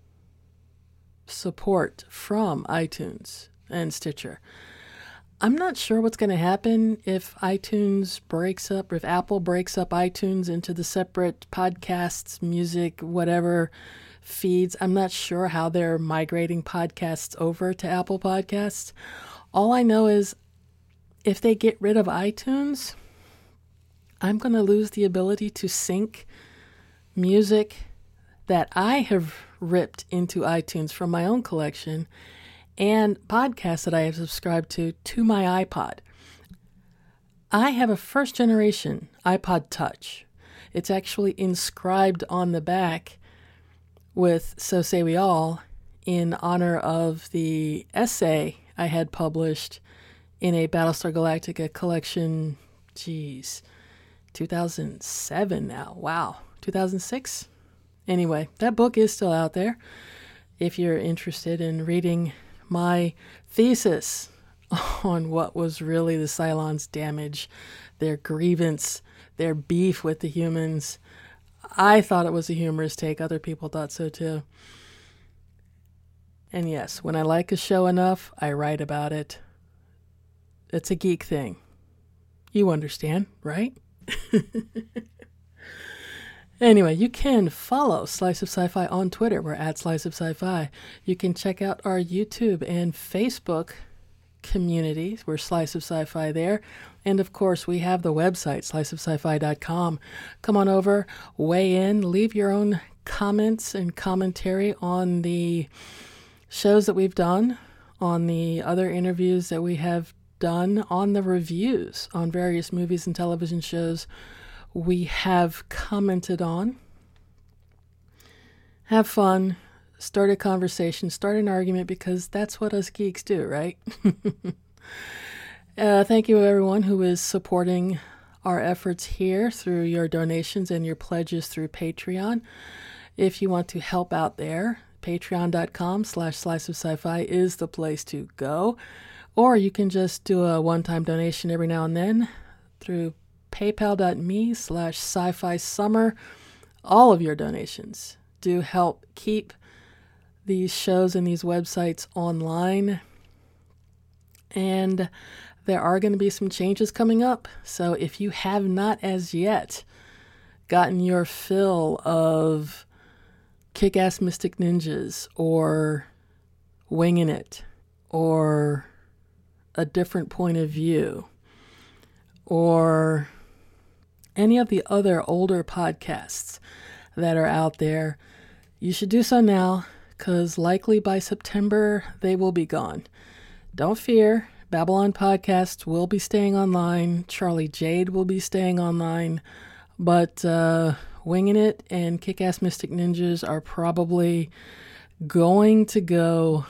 support from iTunes and Stitcher. I'm not sure what's going to happen if iTunes breaks up, or if Apple breaks up iTunes into the separate podcasts, music, whatever feeds. I'm not sure how they're migrating podcasts over to Apple Podcasts. All I know is if they get rid of iTunes, I'm going to lose the ability to sync music that I have ripped into iTunes from my own collection and podcasts that I have subscribed to to my iPod. I have a first generation iPod Touch. It's actually inscribed on the back with "So Say We All" in honor of the essay I had published in a Battlestar Galactica collection, geez, two thousand seven now. Wow, two thousand six? Anyway, that book is still out there if you're interested in reading my thesis on what was really the Cylons' damage, their grievance, their beef with the humans. I thought it was a humorous take. Other people thought so too. And yes, when I like a show enough, I write about it. It's a geek thing. You understand, right? Anyway, you can follow Slice of Sci-Fi on Twitter. We're at Slice of Sci-Fi. You can check out our YouTube and Facebook communities. We're Slice of Sci-Fi there. And of course, we have the website, slice of sci fi dot com. Come on over, weigh in, leave your own comments and commentary on the shows that we've done, on the other interviews that we have done, on the reviews on various movies and television shows we have commented on. Have fun, start a conversation, start an argument, because that's what us geeks do, right? uh, thank you, everyone who is supporting our efforts here through your donations and your pledges through Patreon. If you want to help out there, patreon.com slash slice of sci-fi is the place to go. Or you can just do a one-time donation every now and then through paypal.me slash sci-fi summer. All of your donations do help keep these shows and these websites online. And there are going to be some changes coming up. So if you have not as yet gotten your fill of Kick-Ass Mystic Ninjas or Winging It or A Different Point of View or any of the other older podcasts that are out there, you should do so now, because likely by September they will be gone. Don't fear, Babylon Podcast will be staying online, Charlie Jade will be staying online, but uh, Winging It and Kick-Ass Mystic Ninjas are probably going to go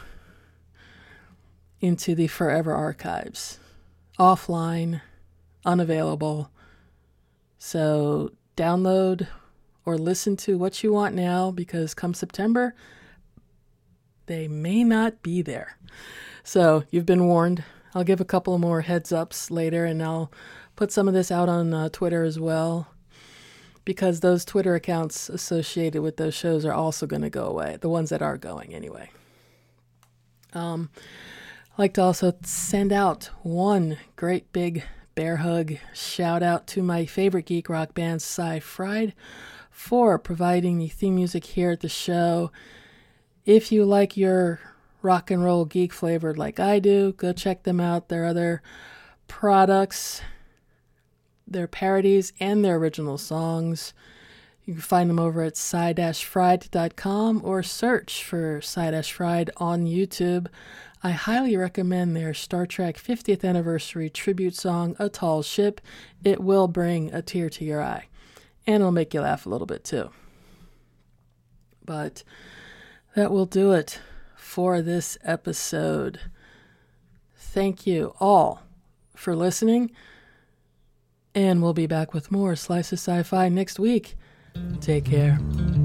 into the forever archives. Offline, unavailable. So download or listen to what you want now, because come September, they may not be there. So you've been warned. I'll give a couple more heads ups later, and I'll put some of this out on uh, Twitter as well, because those Twitter accounts associated with those shows are also going to go away. The ones that are going anyway. Um, I'd like to also send out one great big bear hug shout out to my favorite geek rock band, Sci-Fried, for providing the theme music here at the show. If you like your rock and roll geek flavored like I do, go check them out. Their other products, their parodies, and their original songs. You can find them over at sci dash fried dot com or search for Sci-Fried on YouTube. I highly recommend their Star Trek fiftieth Anniversary tribute song, A Tall Ship. It will bring a tear to your eye, and it'll make you laugh a little bit too. But that will do it for this episode. Thank you all for listening, and we'll be back with more Slice of Sci-Fi next week. Take care.